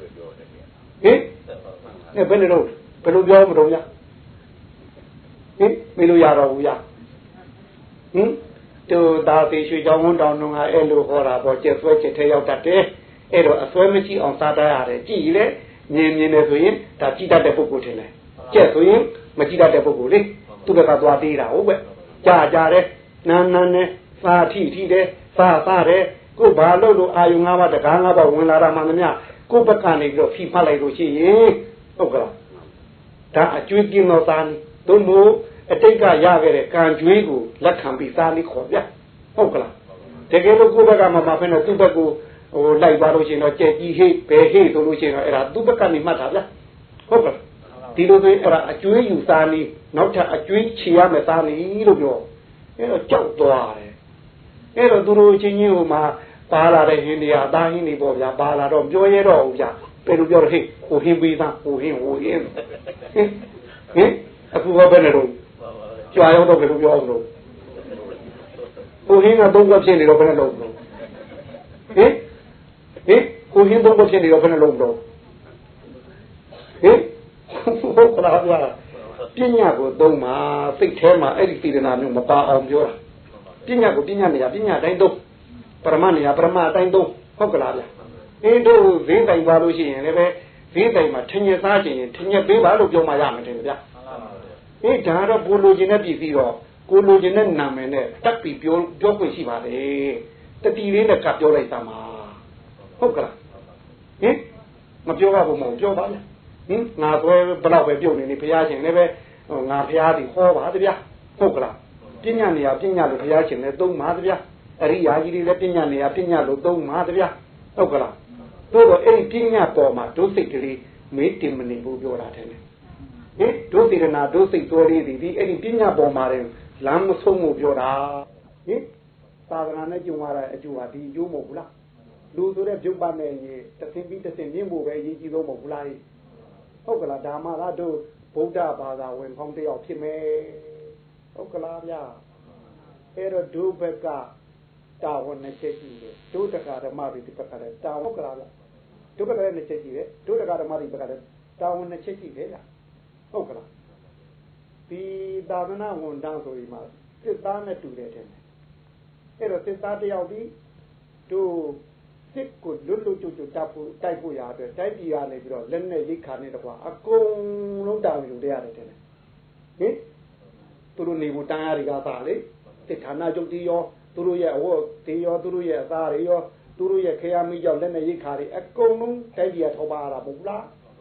အဲဘယ်လိုလုပ်ဘယ်လိုပြောမလို့ဗျဟင်မေးလို့ရတော့ဘူးဗျဟင်တူဒါပေရွှေချောင်းဝန်းတောင်တို့ကအဲ့လိုဟောတာပေါ့ကျက်ဆွဲချက်ထဲရောက်တတ်တယ်အဲ့တော့အစွဲမရှိအောင်စားတတ်ရတယ်ကြည်လေမြင်မြင်နေဆိုရင်ဒါကြည်တတ်တဲ့ပုဂ္ဂိုလ်ထင်တယ်ကျက်ဆိုရင်မကြည်တတ်တဲ့ပုဂ္ဂိုလ်လေသူ့ဘက်ကသွားသေးတာဟုတ်ပဲကြာကြာတယ်နာနာနဲ့စားထိထိတယ်စားစားတယ်ကိုဘာလို့လို့အာယုငါးပါးတကားငါးပါးဝင်လာတာမှန်သမျှကိုဘက်ကနေပြီးတော့ဖိဖတ်လိုက်လို့ရှိရင်ဟုတ်ကလားဒါအကျွေးကင်းတော့စားနေတို့မို့အတိတ်ကရခဲ့တဲ့ကံကြွေးကိုလက်ခံပြီးစားလိခေါ်ဗျဟုတ်ကလားတကယ်လို့ကိုယ့်ဘက်ကမှမဖက်နဲ့သူ့ဘက်ကိုဟိုလိုက်သွားလို့ရှိရင်တော့ကြက်ကြီးဟိဘယ်ဟိဆိုလို့ရှိရင်တော့အဲ့ဒါသူ့ဘက်ကနေမှတ်တာဗျဟုတ်ကလားဒီလိုဆိုရင်အဲ့ဒါအကျွေးယူစားနေနောက်ထပ်အကျွေးချေရမယ်စားနေလို့ပြောအဲ့တော့ကြောက်သွားတယ်အဲ့တော့သူတို့ချင်းချင်းဟိုမှာပါလာတဲ့ဟင်းတွေအသားဟင်းတွေပေါ့ဗျာပါလာတော့ပြောရဲတော့ဘူးဗျဘယ်လိုပြောတော့ဟိဟိုဟင်းပေးသားဟိုဟင်းဟိုဟင်းဟင်အခုဘယ်နဲ့တော့ကြွားရောက်တော့ဘယ်လိုပြောအောင်လို့ဟိုဟင်းကသုံးကဖြစ်နေတော့ဘယ်နဲ့လုပ်လို့ဟင်ဟင်ဟိုဟင်းသုံးကဖြစ်နေတော့ဘယ်နဲ့လုပ်လို့ဟင်ဟုတ်ကလားဗျာပညာကိုသုံးမှာစိတ်ထဲမှာအဲ့ဒီစေတနာမျိုးမပါအောင်ပြောတာပညာကိုပညာနေရပညာတိုင်းသုံးပရမနေရပရမအတိုင်းသုံးဟုတ်ကလားဗျာအင်းတို့ဈေးတိုင်ပါလို့ရှိရင်လည်းပဲဈေးတိုင်မှာထင်ရစားခြင်းထင်ရပေးပါလို့ပြောမှရမယ်တင်ဗျာအေးဒါတော့ကိုလိုချင်တဲ့ပြည်စည်းတော့ကိုလိုချင်တဲ့နာမည်နဲ့တက်ပြီးပြောပြောခွင့်ရှိပါလေတတိလေးနဲ့ကပြောလိုက်တာမှာဟုတ်ကလားဟင်မပြောရဘူးမဟုတ်ပြောပါလားဟင်ငါသွဲဘယ်တော့ပဲပြုတ်နေနေဘုရားရှင်လည်းပဲငါဘုရားဒီဟောပါတဗျာဟုတ်ကလားပညာနေရပညာလို့ဘုရားရှင်လည်းသုံးပါတဗျာအရိယာကြီးတွေလည်းပညာနေရပညာလို့သုံးပါတဗျာဟုတ်ကလားတို့တော့အဲ့ဒီပညာပေါ်မှာဒုစိတ်ကလေးမေးတင်မနေဘူးပြောတာတယ်ဟင်ဒုစေရနာဒုစိတ်သွဲလေးဒီအဲ့ဒီပညာပေါ်မှာတယ်လမ်းမဆုံးမှုပြောတာဟင်သာသနာနဲ့ကြုံရတဲ့အကျိုးဟာဒီအကျိုးမဟုတ်ဘူးလားလူဆိုတဲ့ပြုတ်ပတ်နေရင်တစ်ဆင့်ပြီးတစ်ဆင့်မြင့်ဖို့ပဲအရေးကြီးဆုံးမဟုတ်ဘူးလားဟုတ်ကလားဒါမှလားတို့ဗုဒ္ဓဘာသာဝင်ကောင်းတယောက်ဖြစ်မယ်ဟုတ်ကလားဗျာအဲ့တော့ဒုဘက်ကတာဝန်နဲ့ချက်ကြည့်တယ်ဒုတက္ကဓမ္မတွေဒီဘက်ကလည်းတာဝန်ကလားဗျာဒုဘက်ကလည်းနဲ့ချက်ကြည့်တယ်ဒုတက္ကဓမ္မတွေဘက်ကလည်းတာဝန်နဲ့ချက်ကြည့်တယ်ဗျာဟုတ်ကလားဒီသာသနာဝန်တန်းဆိုပြီးမှစစ်သားနဲ့တူတယ်တဲ့အဲ့တော့စစ်သားတယောက်ဒီတို့စစ်ကိုလွတ်လွတ်ကျွတ်ကျွတ်တပ်ဖို့တိုက်ဖို့ရအတွက်တိုက်ပြည်ရနေပြီးတော့လက်နဲ့ရိတ်ခါနေတော့အကုန်လုံးတောင်းယူတဲ့ရတယ်တဲ့ဟင်သူတို့နေဖို့တန်းရတွေကသာလေစစ်ဌာနချုပ်တီးရောသူတို့ရဲ့အဝတ်တီးရောသူတို့ရဲ့အသားတွေရောသူတို့ရဲ့ခရမိကြောင့်လက်နဲ့ရိတ်ခါတွေအကုန်လုံးတိုက်ပြည်ရထောက်ပါရတာမဟုတ်လားဟ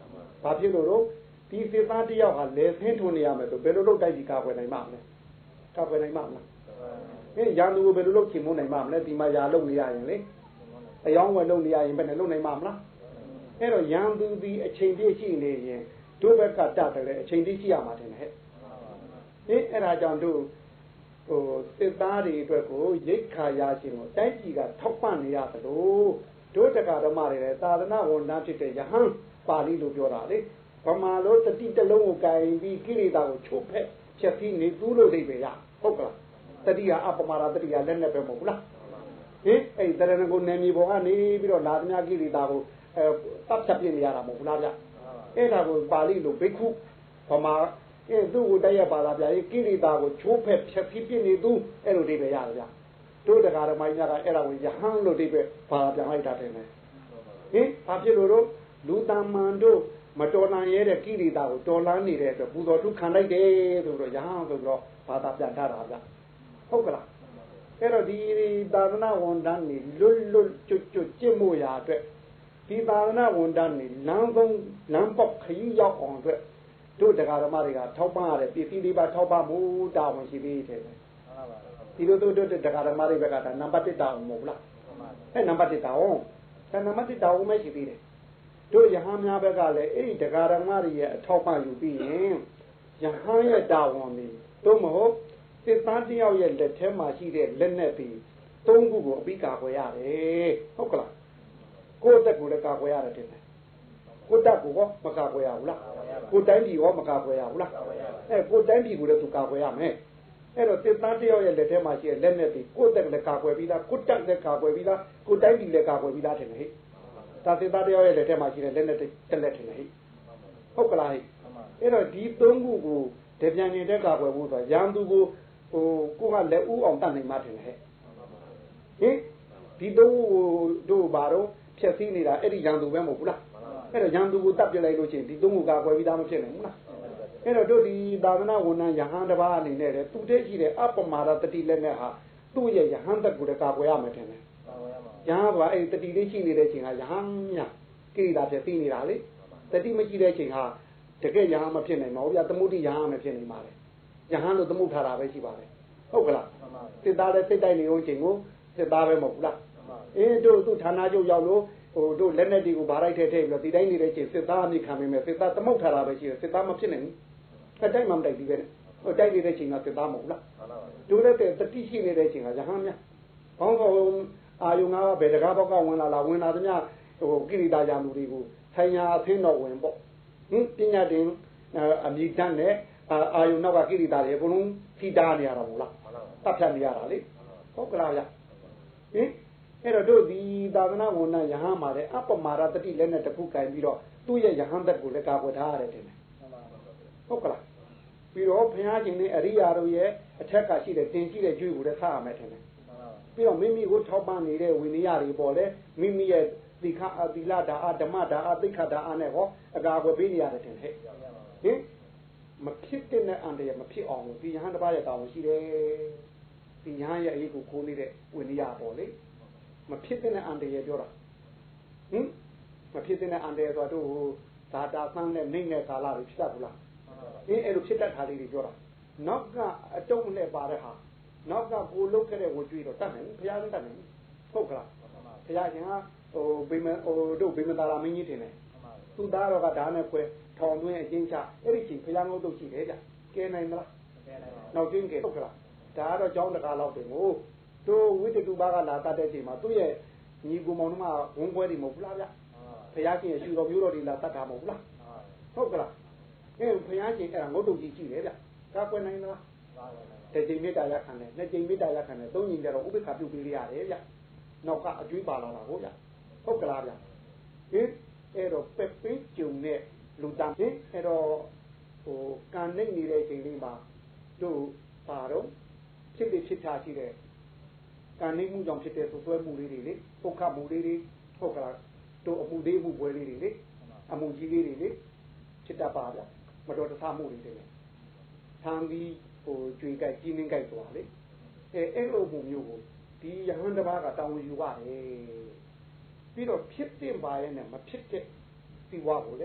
ဘာဖြစ်လို့တော့ဒီစစ်သားတယောက်ဟာလေဆင်းထွန်နေရမယ်ဆိုဘယ်လိုလုပ်တိုက်ပြီးကာကွယ်နိုင်မှာမလဲကာကွယ်နိုင်မှာမလားဟင်ရန်သူကိုဘယ်လိုလုပ်ချင်မနိုင်မှာမလဲဒီမှာຢာလုပ်နေရရင်လေအယောင်းဝယ်လုပ်နေရရင်ဘယ်နဲ့လုပ်နိုင်မှာမလားအဲ့တော့ရန်သူဒီအချိန်ပြည့်ရှိနေရင်တို့ဘက်ကတတ်တယ်အချိန်ပြည့်ရှိရမှာတယ်ဟဲ့ဟင်အဲ့ဒါကြောင့်တို့ဟိုစစ်သားတွေအတွက်ကိုရိတ်ခါရခြင်းကိုတိုက်ကြီးကထောက်ပံ့နေရသလိုတို့တက္ကဓမ္မတွေလည်းသာသနာဝန်ထမ်းဖြစ်တဲ့ယဟန်ပါဠိလိုပြောတာလေဗမာလိုတတိတလုံးကိုကင်ပြီးကိလေသာကိုချုပ်ဖက်ချက်ပြီးနေသူလို့အိဗေရဟုတ်ကလားတတိယအပမာရတတိယလက်နဲ့ပဲမဟုတ်ဘူးလားဟင်အဲ့တရဏဂုံနယ်မြေပေါ်ကနေပြီးတော့လာသမျှကိလေသာကိုအဲတပ်ဖြတ်ပြနေရတာမဟုတ်ဘူးလားဗျအဲ့ဒါကိုပါဠိလိုဘိက္ခုဗမာအဲသူ့ကိုတိုက်ရပါလားဗျာကိလေသာကိုချိုးဖက်ဖြတ်ပြီးပြနေသူအဲ့လိုအိဗေရတယ်ဗျတို့တက္ကဓမ္မကြီးများကအဲ့ဒါကိုယဟန်လို့အိဗေပါပြန်လိုက်တာတယ်ဟင်ဘာဖြစ်လို့တော့လူတမန်တို့မတော်လန်ရဲတဲ့ကိလေသာကိုတော်လန်နေတဲ့အတွက်ပူဇော်ထုခံလိုက်တယ်ဆိုတော့ရဟန်းဆိုတော့ဘာသာပြန်ထားတာဗျဟုတ်ကလားအဲ့တော့ဒီသာသနာဝန်ထမ်းနေလွတ်လွတ်ကျွတ်ကျွတ်ကျင့်မှုရာအတွက်ဒီသာသနာဝန်ထမ်းနေလမ်းဆုံးလမ်းပေါက်ခရီးရောက်အောင်အတွက်တို့တရားဓမ္မတွေကထောက်ပံ့ရတဲ့ပစ္စည်းလေးပါထောက်ပံ့မှုတာဝန်ရှိသေးတယ်ဒီလိုတို့တို့တရားဓမ္မတွေဘက်ကဒါနံပါတ်တစ်တာဝန်မဟုတ်လားအဲ့နံပါတ်တစ်တာဝန်ဒါနံပါတ်တစ်တာဝန်မရှိသေးတယ်တို့ယဟန်များဘက်ကလည်းအဲ့ဒီတရားဓမ္မတွေရဲ့အထောက်ပံ့ယူပြီးရင်ယဟန်ရဲ့တာဝန်တွေတို့မဟုတ်စစ်သားတယောက်ရဲ့လက်ထဲမှာရှိတဲ့လက်နဲ့ပြီးသုံးခုကိုအပြီးကာကွယ်ရတယ်ဟုတ်ကလားကိုယ့်တက်ကိုလည်းကာကွယ်ရတယ်တင်တယ်ကိုယ့်တက်ကိုရောမကာကွယ်ရဘူးလားကိုယ်တိုင်းပြည်ရောမကာကွယ်ရဘူးလားအဲကိုယ်တိုင်းပြည်ကိုလည်းသူကာကွယ်ရမယ်အဲ့တော့စစ်သားတယောက်ရဲ့လက်ထဲမှာရှိတဲ့လက်နဲ့ပြီးကိုယ့်တက်လည်းကာကွယ်ပြီးသားကိုယ့်တက်လည်းကာကွယ်ပြီးသားကိုယ်တိုင်းပြည်လည်းကာကွယ်ပြီးသားတင်တယ်ဟဲ့သာသနာတရားရဲ့လက်ထဲမှာရှိတဲ့လက်နဲ့တက်လက်ထင်တယ်ဟိဟုတ်ကလားဟိအဲ့တော့ဒီသုံးခုကိုတပြန်နေတဲ့ကာကွယ်ဖို့ဆိုရန်သူကိုဟိုကိုကလက်ဦးအောင်တတ်နိုင်မှထင်တယ်ဟဲ့ဟင်ဒီသုံးခုကိုတို့ဘာတော့ဖြည့်ဆည်းနေတာအဲ့ဒီရန်သူပဲမဟုတ်ဘူးလားအဲ့တော့ရန်သူကိုတတ်ပြလိုက်လို့ချင်းဒီသုံးခုကာကွယ်ပြီးသားမဖြစ်နိုင်ဘူးလားအဲ့တော့တို့ဒီသာသနာဝန်ထမ်းယဟန်တစ်ပါးအနေနဲ့သူတည်းရှိတဲ့အပမာဒတတိလက်နဲ့ဟာသူ့ရဲ့ယဟန်တက်ကိုလည်းကာကွယ်ရမယ်ထင်တယ်ယဟန်ကအဲ့တတိလေးရှိနေတဲ့ချိန်ကယဟန်မြကိရိတာဖြစ်ပြီးနေတာလေတတိမရှိတဲ့ချိန်ဟာတကယ်ယဟန်မဖြစ်နိုင်ပါဘူးဗျာသမုဒိယဟန်မဖြစ်နိုင်ပါလေယဟန်လို့သမုထားတာပဲရှိပါလေဟုတ်ကလားစစ်သားလည်းစိတ်တိုက်နေအောင်ချိန်ကိုစစ်သားပဲမဟုတ်ဘူးလားအေးတို့သူဌာနချုပ်ရောက်လို့ဟိုတို့လက်နဲ့ဒီကိုဗာလိုက်ထဲထည့်ပြီးတော့ဒီတိုင်းနေတဲ့ချိန်စစ်သားအမိခံမိမယ်စစ်သားသမုထားတာပဲရှိတယ်စစ်သားမဖြစ်နိုင်ဘူးအတိုက်မှမတိုက်ဘူးပဲဟိုတိုက်နေတဲ့ချိန်ကစစ်သားမဟုတ်လားတို့လည်းတတိရှိနေတဲ့ချိန်ကယဟန်မြဘောင်းကောင်အာယုံငါးဘယ်တကားဘောက်ကဝင်လာလာဝင်လာသမျှဟိုကိရိတာယာမှုတွေကိုဆိုင်ရာအသင်းတော်ဝင်ပေါ့ဟင်ပညာတင်အမိတန်းနဲ့အာယုံနောက်ကကိရိတာတွေအကုန်လုံးဖိတားနေရတာမဟုတ်လားတပ်ဖြတ်နေရတာလေဟုတ်ကလားဗျဟင်အဲ့တော့တို့ဒီသာသနာဝန်ထမ်းယဟန်မှာတဲ့အပမာရတတိလက်နဲ့တခုကင်ပြီးတော့သူ့ရဲ့ယဟန်သက်ကိုလည်းကာကွယ်ထားရတယ်တင်တယ်ဟုတ်ကလားပြီးတော့ဘုရားရှင်နဲ့အရိယာတို့ရဲ့အထက်ကရှိတဲ့တင်ရှိတဲ့ကျွေးကိုလည်းထားရမယ်တင်တယ်ပြီးတော့မိမိကိုထောက်ပံ့နေတဲ့ဝိနည်းတွေပေါ်လဲမိမိရဲ့သီခအသီလဓာအဓမ္မဓာအသိက္ခဓာအနဲ့ဟောအကာအကွယ်ပေးနေရတယ်တင်ဟဲ့ဟင်မဖြစ်တဲ့အန္တရာယ်မဖြစ်အောင်ဒီယဟန်တစ်ပါးရဲ့တာဝန်ရှိတယ်ဒီယဟန်ရဲ့အရေးကိုကိုးနေတဲ့ဝိနည်းပေါ်လေမဖြစ်တဲ့အန္တရာယ်ပြောတာဟင်မဖြစ်တဲ့အန္တရာယ်ဆိုတော့ဓာတာသန်းနဲ့နှိမ့်တဲ့ကာလတွေဖြစ်တတ်ဘူးလားအင်းအဲ့လိုဖြစ်တတ်တာလေးတွေပြောတာနောက်ကအတုံးနဲ့ပါတဲ့ဟာနောက်ကကိုလုတ်ခဲ့တဲ့ဝကြွေးတော့တတ်နိုင်ဘုရားလည်းတတ်နိုင်ဟုတ်ကလားဘုရားရှင်ကဟိုဘိမဟိုတို့ဘိမသာလာမင်းကြီးတင်တယ်သူသားတော်ကဓာတ်နဲ့ခွဲထောင်သွင်းအချင်းချအဲ့ဒီချိန်ဘုရားငုတ်တော့ရှိတယ်ဗျကဲနိုင်မလားနောက်ကျင်းကဲဟုတ်ကလားဒါကတော့ကြောင်းတကားလောက်တင်ကိုတို့ဝိတ္တုဘာကလာတတ်တဲ့ချိန်မှာသူ့ရဲ့ညီကိုမောင်နှမဝန်ခွဲတွေမဟုတ်ဘူးလားဗျဘုရားရှင်ရဲ့ရှူတော်မျိုးတော်တွေလာတတ်တာမဟုတ်ဘူးလားဟုတ်ကလားအဲဘုရားရှင်အဲ့ဒါငုတ်တုတ်ကြီးရှိတယ်ဗျကာကွယ်နိုင်လားတကြိမ်မေတ္တာရခံတယ်နှစ်ကြိမ်မေတ္တာရခံတယ်သုံးကြိမ်ကျတော့ဥပိ္ပခပြုပေးရတယ်ဗျနောက်ကအကျွေးပါလာတာဟုတ်ဗျဟုတ်ကလားဗျဟင်အဲ့တော့ပက်ပင်းကျုံနဲ့လူတန်းဟင်အဲ့တော့ဟိုကန်နေနေတဲ့ချိန်လေးမှာတို့ပါတော့ဖြစ်ဖြစ်ဖြစ်ထားရှိတဲ့ကန်နေမှုကြောင့်ဖြစ်တဲ့သွဲမှုလေးတွေလေပုတ်ခတ်မှုလေးတွေဟုတ်ကလားတို့အမှုသေးမှုပွဲလေးတွေလေအမှုကြီးလေးတွေလေဖြစ်တတ်ပါဗျမတော်တဆမှုတွေတွေထမ်းပြီးဟိုကြွေကြိုက်ကြီးနှင်းကြိုက်သွားလေအဲအဲ့လိုပုံမျိုးကိုဒီယဟန်တစ်ပါးကတောင်းယူရတယ်ပြီးတော့ဖြစ်တဲ့ပါရဲ့နဲ့မဖြစ်တဲ့ဒီဝါကိုလေ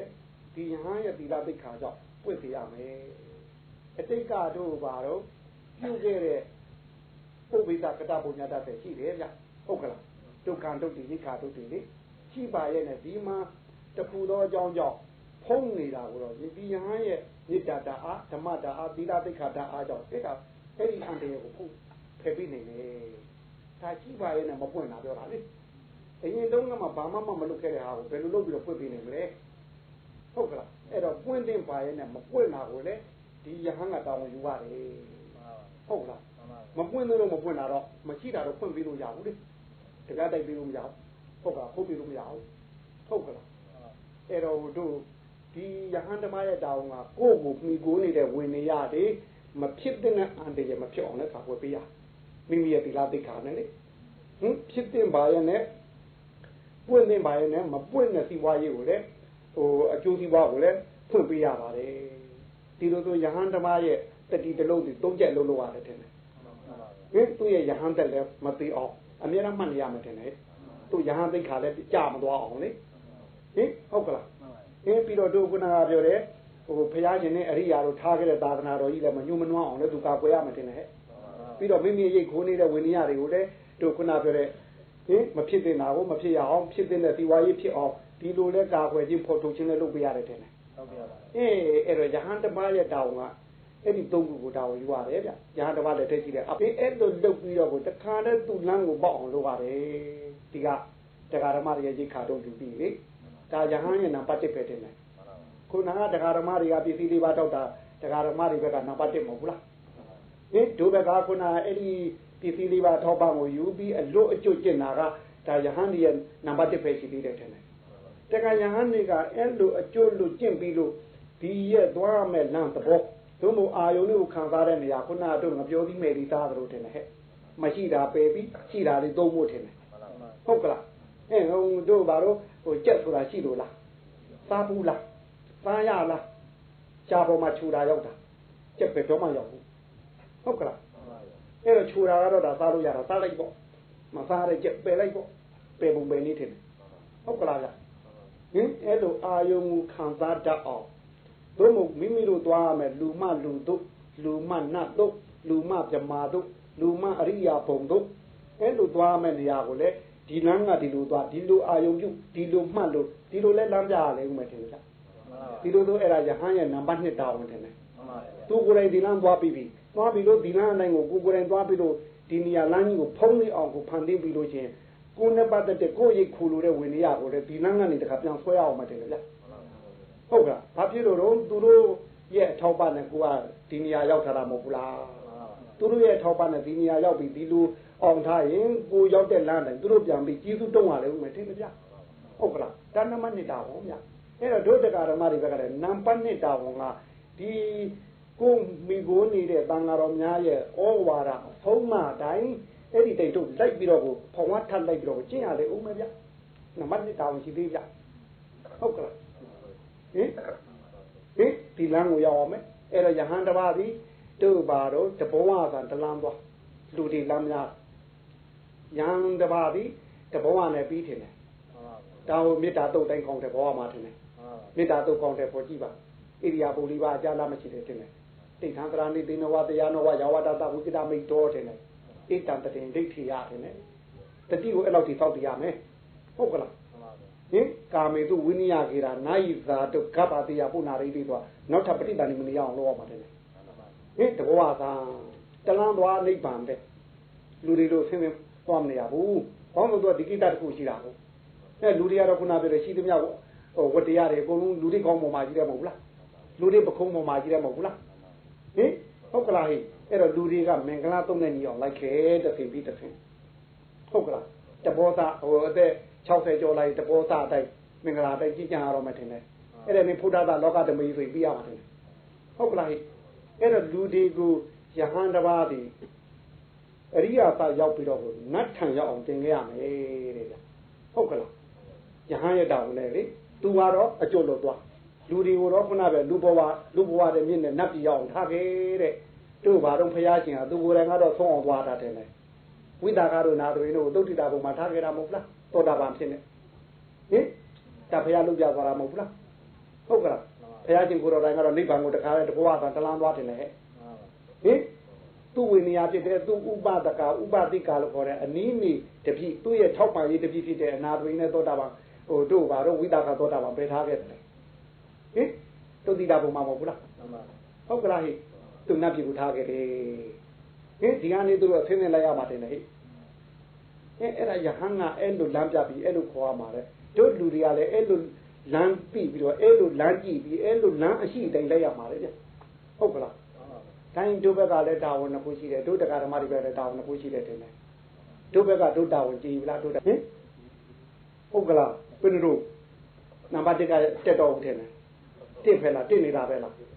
ဒီယဟန်ရဲ့သီလသိက္ခာကြောင့်ပွင့်ပြရမယ်အတိတ်ကတို့ဘာတော့ပြုခဲ့တဲ့ပုဗ္ဗိတကတ္တပုညတတ်ရှိတယ်ဗျဟုတ်ကလားဒုက္ခဒုက္ခဒိဋ္ဌာဒုက္ခလေရှိပါရဲ့နဲ့ဒီမှာတခုသောအကြောင်းကြောင့်ဖုံးနေတာကိုတော့ဒီယဟန်ရဲ့မေတ္တာတအားဓမ္မတအားသီလသိက္ခာတအားကြောင့်အဲ့ဒါအဲ့ဒီအန္တရာယ်ကိုဖုံးဖယ်ပြီးနေတယ်ဒါရှိပါရဲ့နဲ့မပွင့်တာပြောတာလေအရင်တုန်းကမှဘာမှမလုပ်ခဲ့တဲ့ဟာကိုဘယ်လိုလုပ်ပြီးတော့ပွင့်ပြီးနေမလဲဟုတ်ကလားအဲ့တော့ပွင့်တင်ပါရဲ့နဲ့မပွင့်တာကိုလေဒီယဟန်ကတောင်းယူရတယ်ဟုတ်လားမပွင့်လို့မပွင့်တာတော့မရှိတာတော့ဖွင့်ပြီးလို့ရဘူးလေတကားတိုက်ပြီးလို့မရဘူးဟုတ်ကလားဟုတ်ပြီးလို့မရဘူးဟုတ်ကလားအဲ့တော့တို့ဒီယဟန်ဓမ္မရဲ့တောင်းကကိုယ့်ကိုမိကိုနေတဲ့ဝင်နေရတယ်မဖြစ်တဲ့အန္တရာယ်မဖြစ်အောင်လည်းကာကွယ်ပေးရမိမိရဲ့သီလသိက္ခာနဲ့လေဟင်ဖြစ်တဲ့ဘာရဲ့နဲ့ပွင့်တဲ့ဘာရဲ့နဲ့မပွင့်တဲ့စီးပွားရေးကိုလည်းဟိုအကျိုးစီးပွားကိုလည်းဖွင့်ပေးရပါတယ်ဒီလိုဆိုယဟန်ဓမ္မရဲ့တတိတလုံးဒီသုံးချက်လုံးလို့ရတယ်တဲ့ဟင်သူ့ရဲ့ယဟန်တက်လည်းမသိအောင်အများအားမှတ်နေရမှာတဲ့သူယဟန်သိက္ခာလည်းကြာမသွားအောင်လေဟင်ဟုတ်ကလားဟင်ပြီးတော့တို့ခုနကပြောတယ်ဟိုဘုရားရှင်နဲ့အရိယာတို့ထားခဲ့တဲ့သာသနာတော်ကြီးလည်းမညှို့မနှွားအောင်လည်းသူကာကွယ်ရမှာတဲ့ဟဲ့ပြီးတော့မိမိရိတ်ခိုးနေတဲ့ဝိနည်းတွေကိုလည်းတို့ခုနပြောတဲ့ဟင်မဖြစ်တဲ့နာကိုမဖြစ်ရအောင်ဖြစ်တဲ့သီဝါရေးဖြစ်အောင်ဒီလိုလဲကာကွယ်ခြင်းဖို့ထုတ်ခြင်းလည်းလုပ်ပေးရတယ်တဲ့ဟုတ်ကဲ့ပါအေးအဲ့တော့ယဟန်ဓမ္မရဲ့တောင်းကအဲ့ဒီသုံးခုကိုတောင်းယူရတယ်ဗျယဟန်ဓမ္မလည်းထည့်ကြည့်တယ်အပြင်အဲ့လိုလုပ်ပြီးတော့ကိုတခါတည်းသူ့လမ်းကိုပေါက်အောင်လုပ်ရတယ်ဒီကတရားဓမ္မတွေရဲ့ရိတ်ခါတော့ယူပြီးလေဒါယဟန်ရဲ့နံပါတ်တစ်ပဲတင်တယ်ခုနကတရားဓမ္မတွေကပစ္စည်းလေးပါထောက်တာတရားဓမ္မတွေဘက်ကနံပါတ်တစ်မဟုတ်ဘူးလားဟင်ဒုဘကခုနအဲ့ဒီပစ္စည်းလေးပါထောက်ပံ့ကိုယူပြီးအလွတ်အကျွတ်ကျင်တာကဒါယဟန်ရဲ့နံပါတ်တစ်ပဲရှိသေးတယ်တင်တယ်တကယဟန်တွေကအဲ့လိုအကျွတ်လို့ကျင့်ပြီးလို့ဒီရဲ့သွားမဲ့လမ်းသဘောတို့မို့အာယုန်လေးကိုခံစားတဲ့နေရာခုနတို့ငပြောပြီးမယ်ဒီသားတို့တင်တယ်ဟဲ့မရှိတာပယ်ပြီးရှိတာလေးသုံးဖို့တင်တယ်ဟုတ်ကလားအဲဟိုတို့ဘာလို့ဟိုကြက်ဆိုတာရှိလို့လားစားဘူးလားစားရလားရှားပေါ်မှာခြူတာရောက်တာကြက်ပဲတော့မှရောက်ဘူးဟုတ်ကလားအဲ့တော့ခြူတာကတော့ဒါစားလို့ရတာစားလိုက်ပေါ့မစားရကြက်ပယ်လိုက်ပေါ့ပယ်ပုံပယ်နေတယ်ဟုတ်ကလားဗျဟင်အဲ့လိုအာယုံကိုခံစားတတ်အောင်တို့မို့မိမိတို့သွားရမယ်လူမလူတို့လူမနတ်တို့လူမပြမာတို့လူမအရိယာဘုံတို့အဲ့လိုသွားမယ်နေရာကိုလေဒီလမ်းကဒီလိုသွားဒီလိုအာယုံပြုဒီလိုမှတ်လို့ဒီလိုလဲလမ်းပြရလေဦးမယ်ထင်လားဒီလိုဆိုအဲ့ဒါယဟန်ရဲ့နံပါတ်နှစ်တောင်းဝင်တယ်သူကိုယ်တိုင်ဒီလမ်းသွားပြီးပြီသွားပြီးလို့ဒီလမ်းအတိုင်းကိုကိုယ်ကိုယ်တိုင်သွားပြီးလို့ဒီနေရာလမ်းကြီးကိုဖုံးနေအောင်ကိုဖန်တီးပြီးလို့ချင်းကိုယ်နဲ့ပတ်သက်တဲ့ကိုယ်ရိတ်ခူလို့တဲ့ဝင်နေရကိုလေဒီလမ်းကနေတခါပြန်ဆွဲအောင်မှတယ်ဗျဟုတ်ကဲ့ဘာဖြစ်လို့တော့သူတို့ရဲ့အထောက်ပံ့နဲ့ကိုကဒီနေရာရောက်ထားတာမဟုတ်ဘူးလားသူတို့ရဲ့အထောက်ပံ့နဲ့ဒီနေရာရောက်ပြီးဒီလိုအောင်ထားရင်ကိုရောက်တဲ့လမ်းတိုင်းသူတို့ပြန်ပြီးကျေးဇူးတုံးရလေဦးမယ်ထင်ကြဗျဟုတ်ကလားဒါနံပါတ်နှစ်တာဟောဗျအဲ့တော့ဒုဒကဓမ္မတွေဘက်ကလည်းနံပါတ်နှစ်တာဟောကဒီကိုမိကိုနေတဲ့တန်ဃာတော်များရဲ့ဩဝါဒအဆုံးမတိုင်းအဲ့ဒီတိတ်တို့လိုက်ပြီးတော့ကိုဖောင်ဝါထပ်လိုက်ပြီးတော့ကျင့်ရလေဦးမယ်ဗျနံပါတ်နှစ်တာဝင်ရှိသေးဗျဟုတ်ကလားဟင်ဟင်ဒီလမ်းကိုရောက်အောင်မယ်အဲ့တော့ယဟန်တပါးသည်တို့ပါတော့တဘဝကတလမ်းသွားလူတွေလမ်းများယဟန်တပါးသည်တဘဝနဲ့ပြီးထင်တယ်ဒါဟိုမေတ္တာတုတ်တိုင်းကောင်းတဲ့ဘဝမှာထင်တယ်မေတ္တာတုတ်ကောင်းတဲ့ပေါ်ကြည့်ပါဣရိယာပုလေးပါအကြလားမရှိတယ်ထင်တယ်တိဋ္ဌံသရဏိတိနဝတရားနဝယာဝတတဝိကိတမိတ်တော်ထင်တယ်ဣတံတတင်ဒိဋ္ဌိယထင်တယ်တတိကိုအဲ့လောက်ထိသောက်တရမယ်ဟုတ်ကလားဟင်ကာမေတုဝိနည်းကေရာနာယိဇာတုဂဗ္ဗတိယပုဏ္ဏရိတိတော့နောက်ထပ်ပဋိသန္ဓေမနေအောင်လုပ်ရမှာတယ်ဟင်တဘောသာတလန်းသွားနိဗ္ဗာန်တဲ့လူတွေတို့ဆင်းဆင်းသွားမနေရဘူးဘောင်းတို့ဒီကိတ္တတခုရှိတာဟုတ်အဲလူတွေကတော့ခုနပြောတယ်ရှိသမျှဟိုဝတ္တရားတွေအကုန်လုံးလူတွေကောင်းပေါ်မှာကြီးတယ်မဟုတ်လားလူတွေပခုံးပေါ်မှာကြီးတယ်မဟုတ်လားဟင်ဟုတ်ကလားဟိအဲ့တော့လူတွေကမင်္ဂလာသုံးတဲ့ညီအောင်လိုက်ခဲ့တစ်သိပြီးတစ်သိဟုတ်ကလားတဘောသာဟိုအသက်၆၀ကျော်လိုက်တဘောသာတိုက်မင်္ဂလာတိုက်ကြည့်ကြရတော့မှထင်တယ်အဲ့ဒါနေဖုဒ္ဓသာလောကဓမ္မကြီးဆိုပြီးရမှာထင်တယ်ဟုတ်ကလားဟိအဲ့တော့လူတွေကိုယဟန်တပါးဒီအရိယာသရောက်ပြီးတော့နတ်ထံရောက်အောင်သင်ခဲ့ရမယ်တဲ့ဗျဟုတ်ကလားယဟန်ရတောင်းလေလေသူကတော့အကျွတ်လို့သွားလူတွေကိုတော့ခုနပဲလူဘဝလူဘဝတဲ့မြင့်နဲ့နတ်ပြည်ရောက်အောင်ထားခဲ့တဲ့တို့ဘာတော့ဖရာရှင်ကသူကိုယ်တိုင်ကတော့ဆုံးအောင်သွားတာတယ်လေဝိတာကတို့နာတို့တို့သုတ္တိတာဘုံမှာထားခဲ့တာမဟုတ်လားသောတာပန်ဖြစ်နေဟင်ဒါဖရာလုပ်ပြသွားတာမဟုတ်လားဟဟုတ်ကလားဘုရားရှင်ကိုယ်တော်တိုင်ကတော့နိဗ္ဗာန်ကိုတခါတည်းတဘဝသာတလန်းသွားတယ်လေဟဲ့ဟင်သူ့ဝိနည်းဖြစ်တဲ့သူ့ဥပဒကဥပတိကလို့ခေါ်တဲ့အနည်းနီတပြည့်သူ့ရဲ့ထောက်ပံ့ရေးတပြည့်ဖြစ်တဲ့အနာသမီးနဲ့သောတာပန်ဟိုတို့ဘာတော့ဝိတာကသောတာပန်ပဲထားခဲ့တယ်ဟင်တုတ်တိတာဘုံမှာမဟုတ်ဘူးလားဟုတ်ကလားဟိသူနတ်ပြည်ကိုထားခဲ့တယ်ဟင်ဒီကနေသူတို့အသင်းနဲ့လိုက်ရမှာတယ်လေဟိအဲအဲ့ဒါယဟန်ကအဲ့လိုလမ်းပြပြီးအဲ့လိုခေါ်ရမှာလေတို့လူတွေကလည်းအဲ့လိုလမ်းပြီးပြီးတော့အဲ့လိုလမ်းကြည့်ပြီးအဲ့လိုလမ်းအရှိတိုင်းလိုက်ရမှာလေဗျဟုတ်ကလားတိုင်းတို့ဘက်ကလည်းတာဝန်နှစ်ခုရှိတယ်တို့တရားဓမ္မတွေပဲလည်းတာဝန်နှစ်ခုရှိတယ်တင်တယ်တို့ဘက်ကတို့တာဝန်ကြည့်ပြီလားတို့ဟင်ဟုတ်ကလားဘယ်လိုတို့နံပါတ်တစ်ကတက်တော့ဦးတယ်တစ်ဖက်လားတစ်နေတာပဲလားဟင်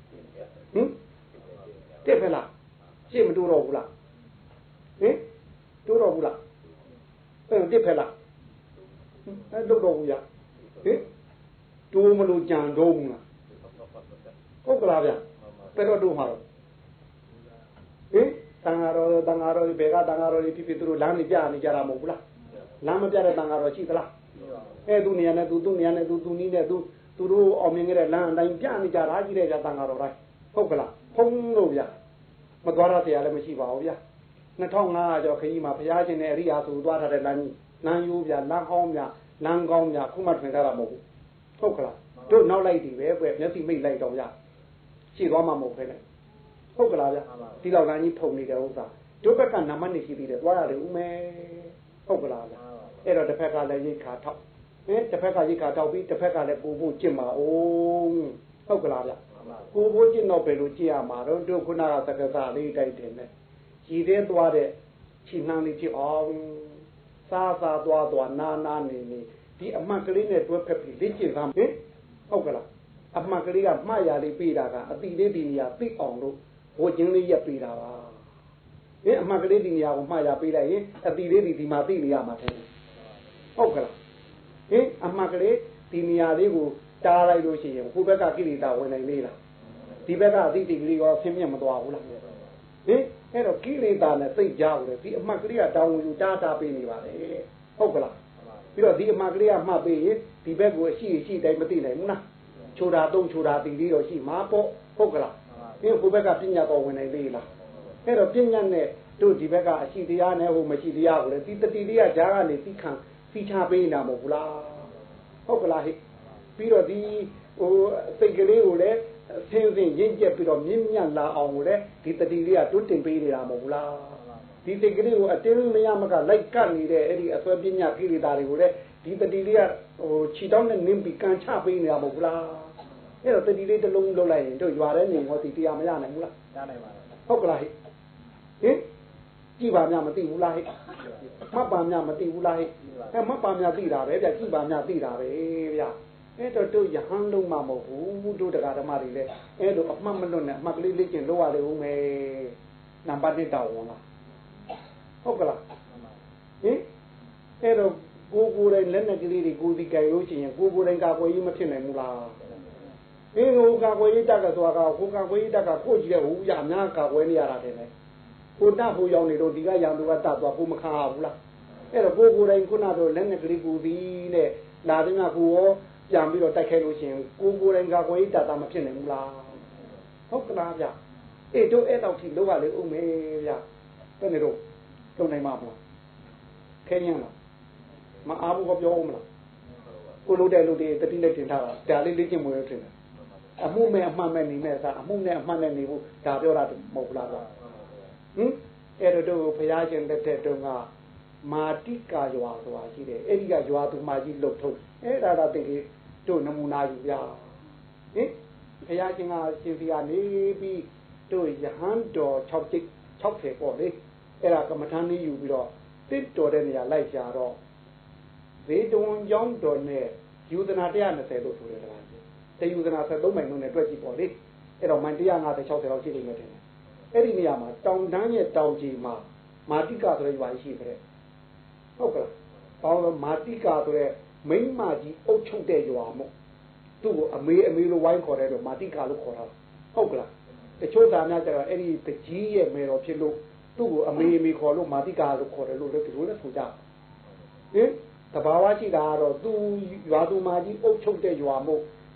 တစ်ဖက်လားရှင်းမတိုးတော့ဘူးလားဟင်တိုးတော့ဘူးလားအဲ့တစ်ဖက်လားအဲ့တို့တော့ဘူးရဟင်တိုးမလို့ကြံတော့ဘူးလားဟုတ်ကလားဗျဘယ်တော့တိုးမှာတော့ဟင်တန်ဃာတော်တန်ဃာတော်ဒီဘက်ကတန်ဃာတော်ဒီဖြစ်ဖြစ်သူတို့လမ်းနေကြနေကြတာမဟုတ်ဘူးလားလမ်းမပြတဲ့တန်ဃာတော်ရှိသလားအဲသူနေရာနဲ့သူသူနေရာနဲ့သူသူနီးနဲ့သူသူတို့အောင်မြင်ခဲ့တဲ့လမ်းအတိုင်းပြနေကြတာကြီးတဲ့ကြတန်ဃာတော်တိုင်းဟုတ်ကလားဖုံးလို့ဗျမသွားရတရားလည်းမရှိပါဘူးဗျာနှစ်ထောင်ငါးရာကျော်ခကြီးမှာဘုရားရှင်နဲ့အရိယာဆိုသွားထားတဲ့လမ်းကြီးလမ်းယူဗျာလမ်းဟောင်းဗျာလမ်းကောင်းဗျာခုမှထွင်ထားတာမဟုတ်ဘူးဟုတ်ကလားတို့နောက်လိုက်ဒီပဲကွမျက်စိမိတ်လိုက်တော့ဗျာရှိသွားမှာမဟုတ်ခဲနဲ့ဟုတ်ကလားဗျာဒီလောက်လမ်းကြီးဖုံနေတဲ့ဥစ္စာတို့ဘက်ကနမနေရှိသေးတယ်သွားရတယ်ဦးမဲဟုတ်ကလားဗျာအဲ့တော့တစ်ဖက်ကလည်းရိတ်ခါထောက်ဟင်တစ်ဖက်ကရိတ်ခါထောက်ပြီးတစ်ဖက်ကလည်းကိုဖို့ကျင့်ပါအောင်ဟုတ်ကလားဗျာကိုဖို့ကျင့်တော့ဘယ်လိုကြည့်ရမှာတော့တို့ခုနကသက္ကသလေးတိုက်တယ်နဲ့ကြည်သေးသွားတဲ့ခြေနှမ်းလေးဖြစ်အောင်စားစားသွားသွားနာနာနေနေဒီအမှတ်ကလေးနဲ့တွဲဖက်ပြီးလေ့ကျင့်သမ်းဟင်ဟုတ်ကလားအမှတ်ကလေးကမှတ်ရလေးပြီးတာကအတိလေးဒီနေရာသိအောင်လို့ဘိုးချင်းလေးရက်ပြီးတာပါဟင်အမှတ်ကလေးဒီနေရာကိုမှတ်ရပြီးလိုက်ရင်အတိလေးဒီဒီမှာသိနေရမှာတဲ့ဟုတ်ကလားဟင်အမှတ်ကလေးဒီနေရာလေးကိုတားလိုက်လို့ရှိရင်ကိုယ့်ဘက်ကကိလေသာဝင်နိုင်သေးလားဒီဘက်ကအတိတိကလေးကဆင်းမြတ်မသွားဘူးလားဟင်အဲ့တော့ကိလေသာနဲ့သိကြဘူးလေဒီအမှတ်ကလေးကတောင်းဝင်ယူတားတာပေးနေပါလေဟုတ်ကလားပြီးတော့ဒီအမှတ်ကလေးကမှတ်ပေးရင်ဒီဘက်ကိုအရှိအရှိတိုင်းမသိနိုင်ဘူးလားချိုတာသုံးချိုတာတီလေးတော့ရှိမှာပေါ့ဟုတ်ကလားဒီကိုယ့်ဘက်ကပညာတော်ဝင်နိုင်သေးလားအဲ့တော့ပညာနဲ့တို့ဒီဘက်ကအရှိတရားနဲ့ဟိုမရှိတရားကိုလေဒီတတိလေးကဈာကနေသိခံသိချပေးနေတာမဟုတ်ဘူးလားဟုတ်ကလားဟိပြီးတော့ဒီဟိုစိတ်ကလေးကိုလည်းဆင်းဆင်းရင့်ကျက်ပြီးတော့မြင့်မြတ်လာအောင်ကိုလည်းဒီတတိလေးကတွတ်တင်ပေးနေတာမဟုတ်ဘူးလားဒီစိတ်ကလေးကိုအတင်းမရမကလိုက်ကပ်နေတဲ့အဲ့ဒီအစွဲပညာကိလေသာတွေကိုလည်းဒီတတိလေးကဟိုခြေတောင်းနဲ့နင်းပြီးကန်ချပေးနေတာမဟုတ်ဘူးလားအဲ့တော့တတိလေးတစ်လုံးလုံးလိုက်ရင်တို့ရွာထဲနေဟောဒီတရားမရနိုင်ဘူးလားရနိုင်ပါဘူးဟုတ်ကလားဟိဟင်ကြည်ပါများမသိဘူးလားဟိမှတ်ပါများမသိဘူးလားဟိအဲမှတ်ပါများသိတာပဲဗျကြည်ပါများသိတာပဲဗျအဲ့တော့တို့ယဟန်လုံးမမဟုတ်ဘူးတို့တရားဓမ္မတွေလည်းအဲ့လိုအမှတ်မလွတ်နဲ့အမှတ်ကလေးလေးကျင်လို့ရလေဦးမယ်နံပါတ်တစ်တောင်းဝင်လားဟုတ်ကလားဟင်အဲ့တော့ကိုကိုယ်တိုင်လက်နဲ့ကလေးတွေကိုဒီကြိုင်လို့ရှိရင်ကိုကိုယ်တိုင်ကာကွယ်ရေးမဖြစ်နိုင်ဘူးလားအင်းကိုကာကွယ်ရေးတက်ကဆိုတာကကိုကာကွယ်ရေးတက်ကကိုကြည့်တဲ့ဟိုရအများကာကွယ်နေရတာတယ်လေကိုတတ်ဖို့ရောက်နေတော့ဒီကရံသူကတတ်သွားကိုမခါဘူးလားအဲ့တော့ကိုကိုယ်တိုင်ခုနတော့လက်နဲ့ကလေးကိုဒီနဲ့လာတဲ့ကကိုရောပြန်ပြီးတော့တိုက်ခိုက်လို့ရှိရင်ကိုကိုယ်တိုင်ကာကွယ်ရေးတတ်တာမဖြစ်နိုင်ဘူးလားဟုတ်ကလားဗျအေးတို့အဲ့တော့ထိလောက်ရလေဦးမေဗျဘယ်နေတော့တုံနိုင်မှာမလားခဲရင်လားမအားဘူးကပြောဦးမလားကိုလို့တဲ့လူတွေတတိနဲ့တင်ထားတာဒါလေးလေ့ကျင့်မွေးရထင်တယ်အမှုမဲ့အမှန်မဲ့နေမဲ့စားအမှုနဲ့အမှန်နဲ့နေဖို့ဒါပြောတာမဟုတ်လားဗျဟင်အဲ့တော့တို့ဘုရားရှင်လက်ထက်တုန်းကမာတိကာရွာဆိုတာရှိတယ်အဲ့ဒီကရွာသူမကြီးလှုပ်ထုတ်အဲ့ဒါတော့တိတ်တို့နမူနာယူပြဟင်ဘုရားရှင်ကရှင်စီကနေပြီးတို့ယဟန်တော်၆စိတ်၆ဆယ်ပေါ့လေအဲ့ဒါကမ္မထာနည်းယူပြီးတော့တစ်တော်တဲ့နေရာလိုက်ကြတော့ဇေတဝန်ကျောင်းတော်နဲ့ယူဇနာ၁၂၀လို့ဆိုတယ်ကွာတယူဇနာ၁၃မိုင်လုံးနဲ့တွက်ကြည့်ပေါ့လေအဲ့တော့မိုင်၁၅၀ ၆၀လောက်ရှိနေမယ်ထင်တယ်အဲ့ဒီနေရာမှာတောင်တန်းရဲ့တောင်ကြီးမှာမာတိကာဆိုတဲ့ရွာရှိတဲ့ဟုတ်ကလားဘာလို့မာတိကာဆိုတဲ့မိန်းမကြီးအုပ်ချုပ်တဲ့ရွာမို့သူ့ကိုအမေအမေလိုဝိုင်းခေါ်တဲ့တော့မာတိကာလို့ခေါ်တာဟုတ်ကလားတချို့သားများကျတော့အဲ့ဒီတကြီးရဲ့မေတော်ဖြစ်လို့သူ့ကိုအမေအမေခေါ်လို့မာတိကာလို့ခေါ်တယ်လို့လည်းဒီလိုလည်းဆိုကြဟင်တဘာဝရှိတာကတော့သူရွာသူမကြီးအုပ်ချုပ်တဲ့ရွာမို့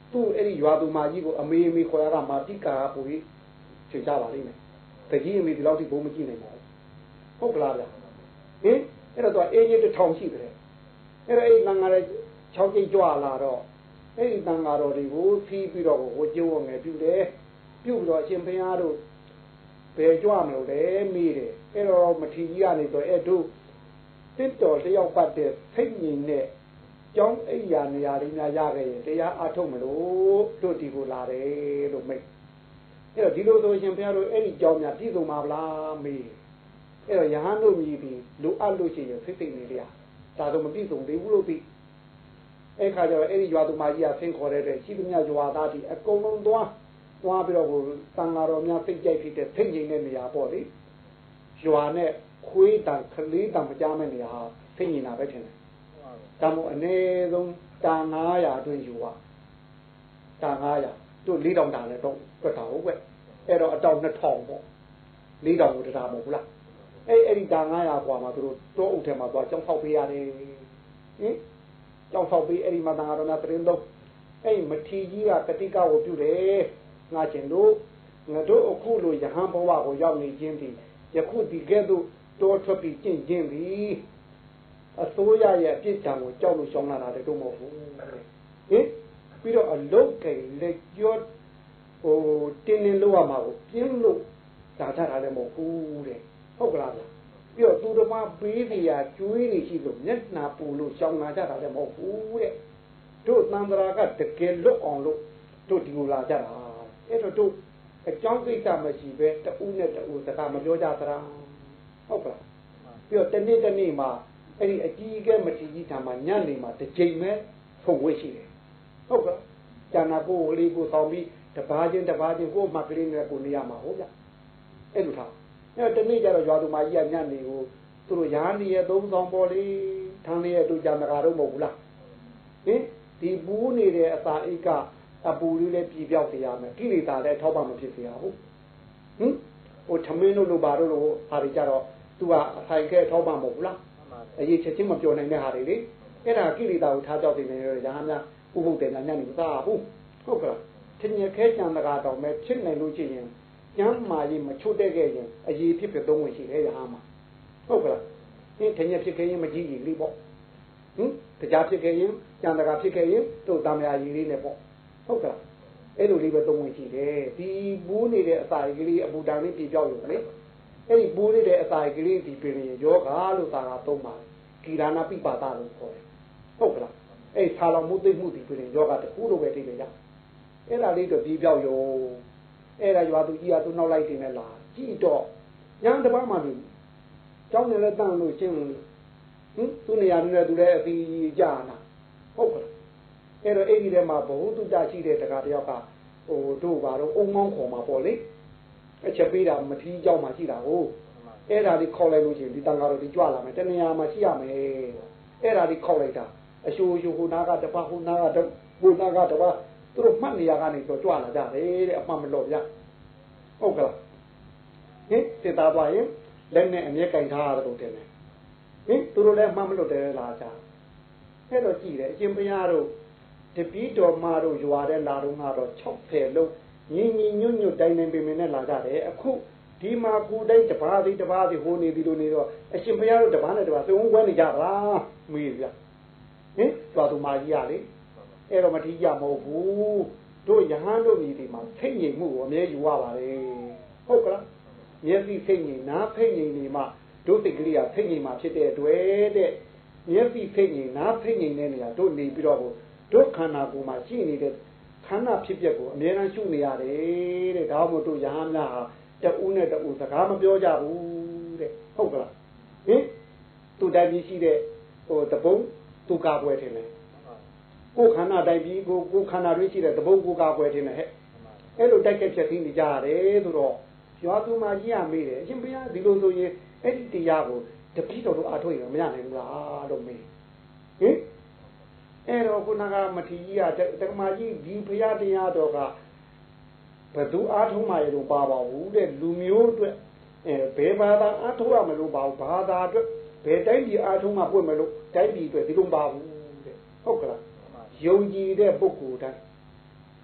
tu eri yuadu maji ko ame ame khoyara mati ka puri chita ba lime taji ame di lauti bo ma ji nai maဟုတ်ကလားဗျဟင်အဲ့တော့အေးကြီးတစ်ထောင်ရှိတယ်အဲ့တော့အဲ့တန်ဃာရဲ့၆ကျိတ်ကြွလာတော့အဲ့ဒီတန်ဃာတော်တွေကိုဖီးပြီးတော့ဟိုကျိုးဝငယ်ပြုတယ်ပြုပြီးတော့အရှင်ဘုရားတို့ဘယ်ကြွမလို့လဲမိတယ်အဲ့တော့မထီကြီးကနေတော့အဲ့တို့တစ်တော်လျှောက်ပတ်တဲ့ဖိတ်ညီနဲ့ကျောင်းအိယာနေရာတွေများရခဲ့ရင်တရားအထုတ်မလို့တို့ဒီကိုလာတယ်လို့မိတ်အဲ့တော့ဒီလိုဆိုရှင်ဘုရားတို့အဲ့ဒီကျောင်းများပြည့်စုံပါဗလားမေးအဲ့တော့ယဟန်တို့မြည်ပြီးလိုအပ်လို့ရှိရင်ဖိတ်ဖိတ်နေလေဒါတော့မပြည့်စုံသေးဘူးလို့ပြီးအဲ့ခါကျတော့အဲ့ဒီရွာသူမကြီးကဆင်းခေါ်တဲ့တဲ့ရှိသမျှရွာသားတွေအကုန်လုံးသွားသွားပြီးတော့ဟိုတန်ဃာတော်များစိတ်ကြိုက်ဖြစ်တဲ့ဖိတ်ငိမ့်တဲ့နေရာပေါ့လေရွာနဲ့ခွေးတန်ခလေးတန်မကြားမဲ့နေရာဟာဖိတ်ငိမ့်တာပဲထင်တယ်ဒါမို့အနည်းဆုံးတာန၅ရာအတွင်းယူပါတာန၅ရာတို့၄တောင်တာလည်းတော့တွက်တာဟုတ်ကွအဲ့တော့အတောင်၂ထောင်ပေါ့၄တောင်ကိုတရားမဟုတ်ဘူးလားအဲ့အဲ့ဒီတာန၅ရာกว่าမှာသူတို့တောအုပ်ထဲမှာသွားကြောင်းဖောက်ပေးရတယ်ဟင်ကြောင်းဖောက်ပေးအဲ့ဒီမှာတန်ဃာတော်များတရင်တော့အဲ့မထီကြီးကတတိကကိုပြုတယ်ငါကျင်တို့ငါတို့အခုလိုယဟန်ဘဝကိုရောက်နေခြင်းဒီယခုဒီကဲ့သို့တောထွက်ပြီးကျင့်ခြင်းဒီအစိုးရရဲ့အပြစ်ဒဏ်ကိုကြောက်လို့ရှောင်လာတာတည်းတော့မဟုတ်ဘူးဟင်ပြီးတော့အလုတ်ကိန်းလက်ကျော်ဟိုတင်းတင်းလို့ရမှာကိုပြင်းလို့ဒါထတာလည်းမဟုတ်ဘူးတဲ့ဟုတ်ကလားဗျပြီးတော့သူတော်မပေးစီရာကျွေးနေရှိလို့မျက်နှာပူလို့ရှောင်လာကြတာလည်းမဟုတ်ဘူးတဲ့တို့သံဃာကတကယ်လွတ်အောင်လို့တို့ဒီလိုလာကြတာအဲ့တော့တို့အကြောင်းကိစ္စမရှိပဲတူးနဲ့တူးစကားမပြောကြသလားဟုတ်ကလားပြီးတော့တနေ့တနေ့မှာအဲ့ဒီအကြီးအကဲမထီကြီးထာမှာညနေမှာတစ်ချိန်ပဲဖုန်ဝဲရှိတယ်ဟုတ်ကဲ့ကျန်တာကိုလေးကိုဆောင်ပြီးတပါးချင်းတပါးချင်းကိုမှကလေးနဲ့ကိုနေရမှာဟုတ်ကြအဲ့လိုထားအဲ့တနေ့ကျတော့ရွာသူမကြီးကညနေကိုသူတို့ရားနေရသုံးဆောင်ပေါ်လေးထန်းလေးရဲ့တို့ကြံတကာတော့မဟုတ်ဘူးလားဟင်ဒီပူးနေတဲ့အစာအိတ်ကအပူလေးလည်းပြည်ပြောက်စေရမယ်ကိလေသာလည်းထောက်ပံ့မဖြစ်စေရဘူးဟင်ဟိုထမင်းတို့လိုပါတို့လိုဟာတွေကြတော့သူကအထိုင်ကဲထောက်ပံ့မဟုတ်ဘူးလားအရေးချက်ချင်းမပြောနိုင်တဲ့ဟာတွေလေအဲ့ဒါကိလေသာကိုထားကြောက်နေတယ်ရဟန်းများဥပုပ်တယ်ညနေမစားဘူးဟုတ်ကဲ့ထင်ရခဲကြံတကာတော့မဲ့ဖြစ်နိုင်လို့ရှိရင်ကျမ်းမာရေးမချွတ်တဲ့ခဲ့ရင်အရေးဖြစ်ဖြစ်သုံးဝင်ရှိတယ်ရဟန်းမှာဟုတ်ကဲ့ဟင်းထင်ရဖြစ်ခဲ့ရင်မကြည့်ရင်လေးပေါ့ဟင်တရားဖြစ်ခဲ့ရင်ကြံတကာဖြစ်ခဲ့ရင်တို့တာမယာရေးလေးနဲ့ပေါ့ဟုတ်ကဲ့အဲ့လိုလေးပဲသုံးဝင်ရှိတယ်ဒီဘူးနေတဲ့အစာကလေးအပူတန်လေးပြပြောက်ရုံလေအဲ့ဒီဘူးနေတဲ့အစာကလေးဒီပြင်ရင်ယောဂါလို့သာတာသုံးပါတယ်ကိရဏပိပါဒလို့ခေါ်တယ်ဟုတ်ကလားအဲ့ဆာလောင်မှုသိမှုဒီပြင်ယောဂါတခုလိုပဲသိတယ်ရအဲ့ဒါလေးတော့ဒီပြောက်ရုံအဲ့ဒါရွာသူကြီးကသူနောက်လိုက်တင်နေလားကြည့်တော့ညာတပားမှလို့ကျောင်းနေလဲတန်းလို့ရှင်းလို့ဟင်သူနေရာနဲ့သူလည်းအပြီးကြာနာဟုတ်ကလားအဲ့တော့အဲ့ဒီထဲမှာဘဝတုတ္တရှိတဲ့တကားတယောက်ကဟိုတို့ဘာတော့အုံမောင်းခေါ်မှာပေါ့လေအချက်ပေးတာမထီးเจ้าမှာရှိတာဟုတ်အဲ့ဒါဒီခေါ်လိုက်လို့ရှိရင်ဒီတန်ဃာတော်ဒီကြွလာမယ်တနေရာမှာရှိရမယ်အဲ့ဒါဒီခေါ်လိုက်တာအရှူရှူဟိုနာကတပဟိုနာကတဟိုနာကတပသူတို့မှတ်နေရကနေတော့ကြွလာကြတယ်တဲ့အမှန်မလို့ဗျဟုတ်ကလားဟင်စစ်သားသွားရင်လက်နဲ့အမြဲကင်ထားရတယ်လို့တင်တယ်ဟင်သူတို့လည်းမှတ်မလို့တယ်လားကြာအဲ့တော့ကြည့်တယ်အရှင်ဘုရားတို့တပည့်တော်မတို့ရွာတဲ့လာတော့ကတော့၆ဆယ်လုံးညီညီညွတ်ညွတ်တိုင်းတိုင်းပင်ပင်နဲ့လာကြတယ်အခုဒီမှာကိုတိုင်းတပါးစီတပါးစီဟိုနေဒီလိုနေတော့အရှင်ဘုရားတို့တပါးနဲ့တပါးသုံးခွဲနေကြတာမေးပြဟင်သွားသူမကြီးရလေအဲ့တော့မထီးကြမဟုတ်ဘူးတို့ယဟန်တို့မြည်ဒီမှာဖိတ်ငိမ်မှုကိုအမြဲယူရပါလေဟုတ်ကလားမျက်စိဖိတ်ငိမ်နားဖိတ်ငိမ်နေမှတို့စိတ်ကလေးကဖိတ်ငိမ်မှာဖြစ်တဲ့အတွက်တဲ့မျက်စိဖိတ်ငိမ်နားဖိတ်ငိမ်တဲ့နေရာတို့နေပြီးတော့တို့ခန္ဓာကိုယ်မှာရှိနေတဲ့ခန္ဓာဖြစ်ပျက်ကိုအမြဲတမ်းရှုနေရတယ်တဲ့ဒါမှမဟုတ်တို့ယဟန်များဟာတူးနဲ့တူးစကားမပြောကြဘူးတဲ့ဟုတ်ကလားဟင်သူတိုင်ပြီးရှိတဲ့ဟိုတပုံသူကာပွဲထင်တယ်ကိုခန္ဓာတိုင်ပြီးကိုကိုခန္ဓာတွေရှိတဲ့တပုံကိုကာပွဲထင်တယ်ဟဲ့အဲ့လိုတိုက်ကြက်ဖြစ်ပြီးနေကြရတယ်ဆိုတော့ရွာသူမကြီးရမေးတယ်အရှင်ဘုရားဒီလိုဆိုရင်အဲ့ဒီတရားကိုတပိတော်တို့အားထုတ်ရင်မရနိုင်ဘူးလားလို့မေးဟင်အဲ့တော့ခုနကမထီကြီးကတက္ကမကြီးဒီဘုရားတရားတော်ကဘယ်သူအားထုတ်မှရတော့ပါပါဘူးတဲ့လူမျိုးအတွက်အဲဘယ်ဘာသာအားထုတ်ရမလို့ပါဘူးဘာသာအတွက်ဘယ်တိုင်းပြည်အားထုတ်မှပွင့်မလို့တိုင်းပြည်အတွက်ဒီလိုပါဘူးတဲ့ဟုတ်ကလားယုံကြည်တဲ့ပုဂ္ဂိုလ်တိုင်း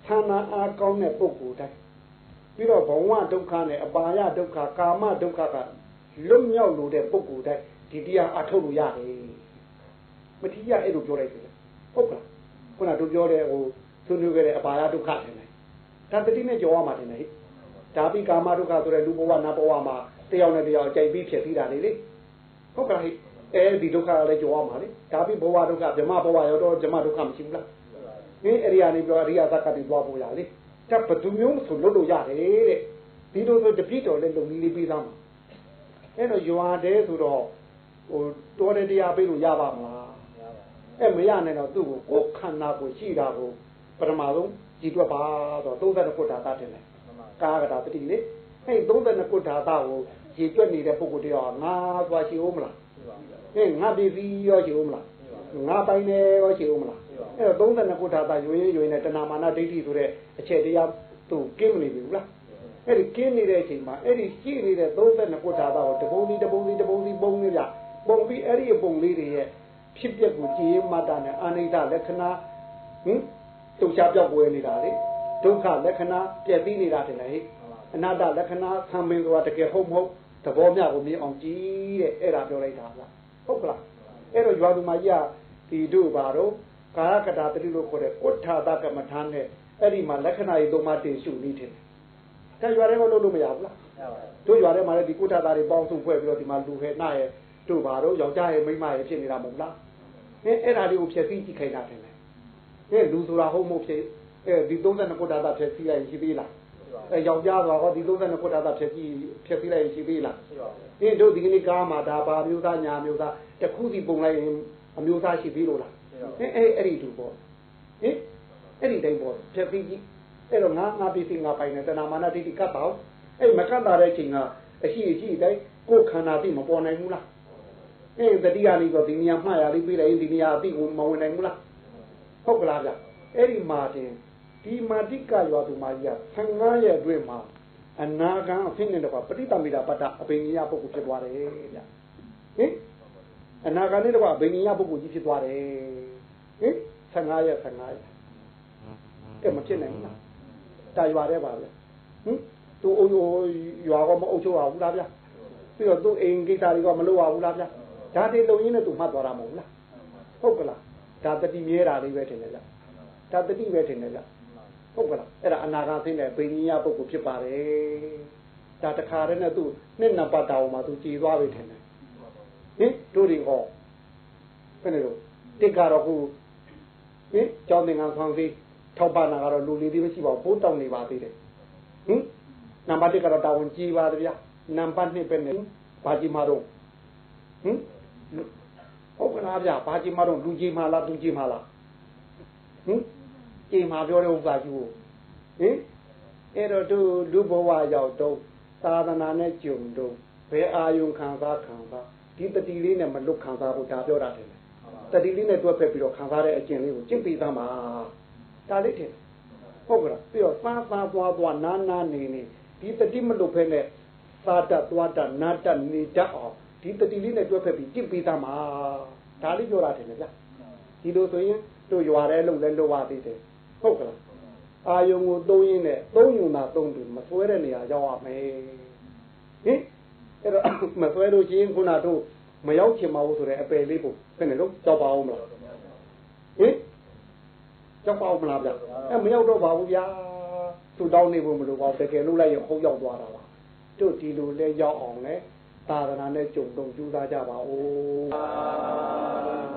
ဌာနအားကောင်းတဲ့ပုဂ္ဂိုလ်တိုင်းပြီးတော့ဘဝဒုက္ခနဲ့အပါယဒုက္ခကာမဒုက္ခကလွတ်မြောက်လို့တဲ့ပုဂ္ဂိုလ်တိုင်းဒီတရားအထုတ်လို့ရတယ်မတိရအဲ့လိုပြောလိုက်တယ်ဟုတ်ကလားခုနတို့ပြောတဲ့ဟိုသူတို့ခဲ့တဲ့အပါယဒုက္ခတယ်လေဒါတတိနဲ့ကြောရမှာတယ်ဟဲ့ဒါပြီးကာမဒုက္ခဆိုတဲ့လူဘဝနတ်ဘဝမှာတယောက်နဲ့တယောက်အကြိုက်ပြီးဖြစ်ပြီးတာလေလေဟုတ်ကဲ့အဲဒီဒုက္ခလည်းကြောရမှာလေဒါပြီးဘဝဒုက္ခဗြဟ္မဘဝရောတော့ဗြဟ္မဒုက္ခမရှိဘူးလားဒီအရိယာနေပြောအရိယာသက္ကတိသွားဖို့ရလေဒါဘယ်သူမျိုးဆိုလို့လို့ရတယ်တဲ့ဒီလိုဆိုတပိတော်လည်းလုံကြီးလေးပြီးသားမှာအဲ့တော့ယွာတဲ့ဆိုတော့ဟိုတော်တဲ့တရားပေးလို့ရပါမလားအဲ့မရနိုင်တော့သူ့ကိုကိုယ်ခန္ဓာကိုရှိတာကိုပထမဆုံးကြည့်တွက်ပါတော့သုံးသခုဓာတ်တင်တယ်ကာကတာတတိလေအဲ့သုံးသခုဓာတ်ကိုကြည့်တွက်နေတဲ့ပုဂ္ဂိုလ်တရားငါသွားရှိဦးမလားဟဲ့ငါပြည်ပြီးရောရှိဦးမလားငါပိုင်းနေရောရှိဦးမလားအဲ့တော့သုံးသခုဓာတ်ရွေးရွေးနဲ့တဏမာနဒိဋ္ဌိဆိုတဲ့အချက်တရားသူကင်းမနေဘူးလားအဲ့ဒီကင်းနေတဲ့အချိန်မှာအဲ့ဒီရှိနေတဲ့သုံးသခုဓာတ်ကိုတပုံစီတပုံစီတပုံစီပုံနေကြပုံပြီးအဲ့ဒီပုံလေးတွေရဲ့ဖြစ်ပျက်ကိုကြည်မတ်တာနဲ့အာနိဒလက္ခဏာဟင်တုတ်ချပြောက်ွယ်နေတာလေဒုက္ခလက္ခဏာပြည့်ပြီးနေတာတယ်လေအနတ္တလက္ခဏာဆံမင်းဆိုတာတကယ်ဟုတ်မဟုတ်သဘောမျှကိုမြင်အောင်ကြည့်တဲ့အဲ့ဒါပြောလိုက်တာလားဟုတ်ကလားအဲ့တော့ရွာသူမကြီးကဒီတို့ပါတော့ကာယကတာတတိလို့ခေါ်တဲ့ကုဋ္ဌာတကမ္မထာနဲ့အဲ့ဒီမှာလက္ခဏာရေးသုံးပါးတင်ရှုနေတယ်ဒါရွာထဲမှာလုပ်လို့မရဘူးလားတို့ရွာထဲမှာလည်းဒီကုဋ္ဌာတာတွေပေါင်းစုဖွဲ့ပြီးတော့ဒီမှာလူခဲနှရဲ့တို့ပါတော့ယောက်ျားရဲ့မိန်းမရဲ့ဖြစ်နေတာမဟုတ်လားဟဲ့အဲ့ဒါလေးကိုဖြည့်ဆည်းကြည့်ခိုင်းတာတယ်လေဟဲ့လူဆိုတာဟုတ်မဟုတ်ဖြစ်အဲဒီသုံးသခုဓာတ်ဖြည့်ဆည်းရရင်ရှိသေးလားအဲယောက်ျားဆိုတာဟောဒီသုံးသခုဓာတ်ဖြည့်ဆည်းဖြည့်ဆည်းလိုက်ရင်ရှိသေးလားဟင်းတို့ဒီကနေ့ကားမှာဒါပါမျိုးသားညာမျိုးသားတစ်ခုစီပုံလိုက်ရင်အမျိုးသားရှိသေးလို့လားဟဲ့အဲ့အဲ့ဒီတူပေါ့ဟင်အဲ့ဒီတိုင်းပေါ့ဖြည့်ဆည်းကြည့်အဲ့တော့ငါငါပြည်စီငါပိုင်နေတဏမာနဒိဋ္ဌိကတ်တော့အဲ့မကတ်တာတဲ့ချိန်ကအရှိအရှိတိုင်းကိုယ်ခန္ဓာသိမပေါ်နိုင်ဘူးလားအေးတတိယလေးတော့ဒီနေရာမှားရလေးပြီးလိုက်ဒီနေရာအသိကိုမဝင်နိုင်ဘူးလားဟုတ်ကလားဗျအဲ့ဒီမှာတင်ဒီမာတိကရွာသူမကြီးကဆယ်ငါးရက်အတွင်းမှာအနာဂံအဖြစ်နဲ့တော့ပဋိသမီတာပတ္တအဘိညာပုဂ္ဂိုလ်ဖြစ်သွားတယ်ဗျဟင်အနာဂံနဲ့တော့အဘိညာပုဂ္ဂိုလ်ကြီးဖြစ်သွားတယ်ဟင်ဆယ်ငါးရက်ဆယ်ငါးရက်အဲ့မဖြစ်နိုင်ဘူးလားတာရွာတဲ့ပါဗျဟင်သူအိုရွာကမအုပ်ချုပ်အောင်ဘူးလားဗျပြီးတော့သူ့အိမ်ကိစ္စတွေကမလုပ်ရဘူးလားဗျဒါတွေလုံရင်းနဲ့သူမှတ်သွားတာမဟုတ်လားဟုတ်ကလားဒါတတိမြဲတာလေးပဲထင်တယ်ဗျဒါတတိပဲထင်တယ်ဗျဟုတ်ကလားအဲ့ဒါအနာဂတ်သိတဲ့ဗိညာပုဂ္ဂိုလ်ဖြစ်ပါတယ်ဒါတခါတည်းနဲ့သူနှစ်နံပါတ်တောင်မှာသူကြည်သွားပြီထင်တယ်ဟင်တို့တွေဟောဘယ်နဲ့လို့တစ်ကတော့ခုဟင်ကျောင်းသင်္ကန်းဆောင်စီထောက်ပံ့တာကတော့လူလေးသေးမရှိပါဘူးပိုးတောင်းနေပါသေးတယ်ဟင်နံပါတ်တစ်ကတော့တာဝန်ကြီးပါတယ်ဗျနံပါတ်နှစ်ပဲနဲ့ဘာကြီးမှာတော့ဟင်ဟုတ်ကလားဗျဘာကြီးမှာတော့လူကြီးမှာလားသူကြီးမှာလားဟင်ကြင်မှာပြောတဲ့ဥစ္စာကြီးကိုဟင်အဲ့တော့သူလူဘဝရောက်တော့သာသနာနဲ့ကြုံတော့ဘယ်အာယုံခံစားခံစားဒီတတိလေးနဲ့မလွတ်ခံစားဖို့ဒါပြောတာတယ်တတိလေးနဲ့တွဲဖက်ပြီးတော့ခံစားတဲ့အကျင့်လေးကိုကျင့်ပြီးသားမှာဒါလေးတယ်ဟုတ်ကလားပြီးတော့သာသာသွားသွားနာနာနေနေဒီတတိမလွတ်ဖဲနဲ့သာတသွားတနာတနေတတ်အောင်ဒီတတိလေးနဲ့တွဲဖက်ပြီးကျင့်ပြီးသားမှာဒါလေးပြောတာတယ်ဗျဒီလိုဆိုရင်တို့ရွာထဲလုံလဲလို့ပါသေးတယ်ဟုတ်ကလားအာယုံကိုသုံးရင်းနဲ့သုံးယုံတာသုံးပြီးမဆွဲတဲ့နေရာရောက်ရမယ်ဟင်အဲ့တော့မဆွဲလို့ချင်းခုနတို့မရောက်ချင်ပါဘူးဆိုတဲ့အပယ်လေးကိုဘယ်နဲ့လို့ကြောက်ပါအောင်မလားဟင်ကြောက်ပါအောင်မလားဗျအဲမရောက်တော့ပါဘူးဗျာသူတောင်းနေဖို့မလိုပါဘူးတကယ်လို့လိုက်ရဟုတ်ရောက်သွားတာပါတို့ဒီလိုလဲရောက်အောင်လဲသာသနာနဲ့ကြုံတော့ကြိုးစားကြပါဦး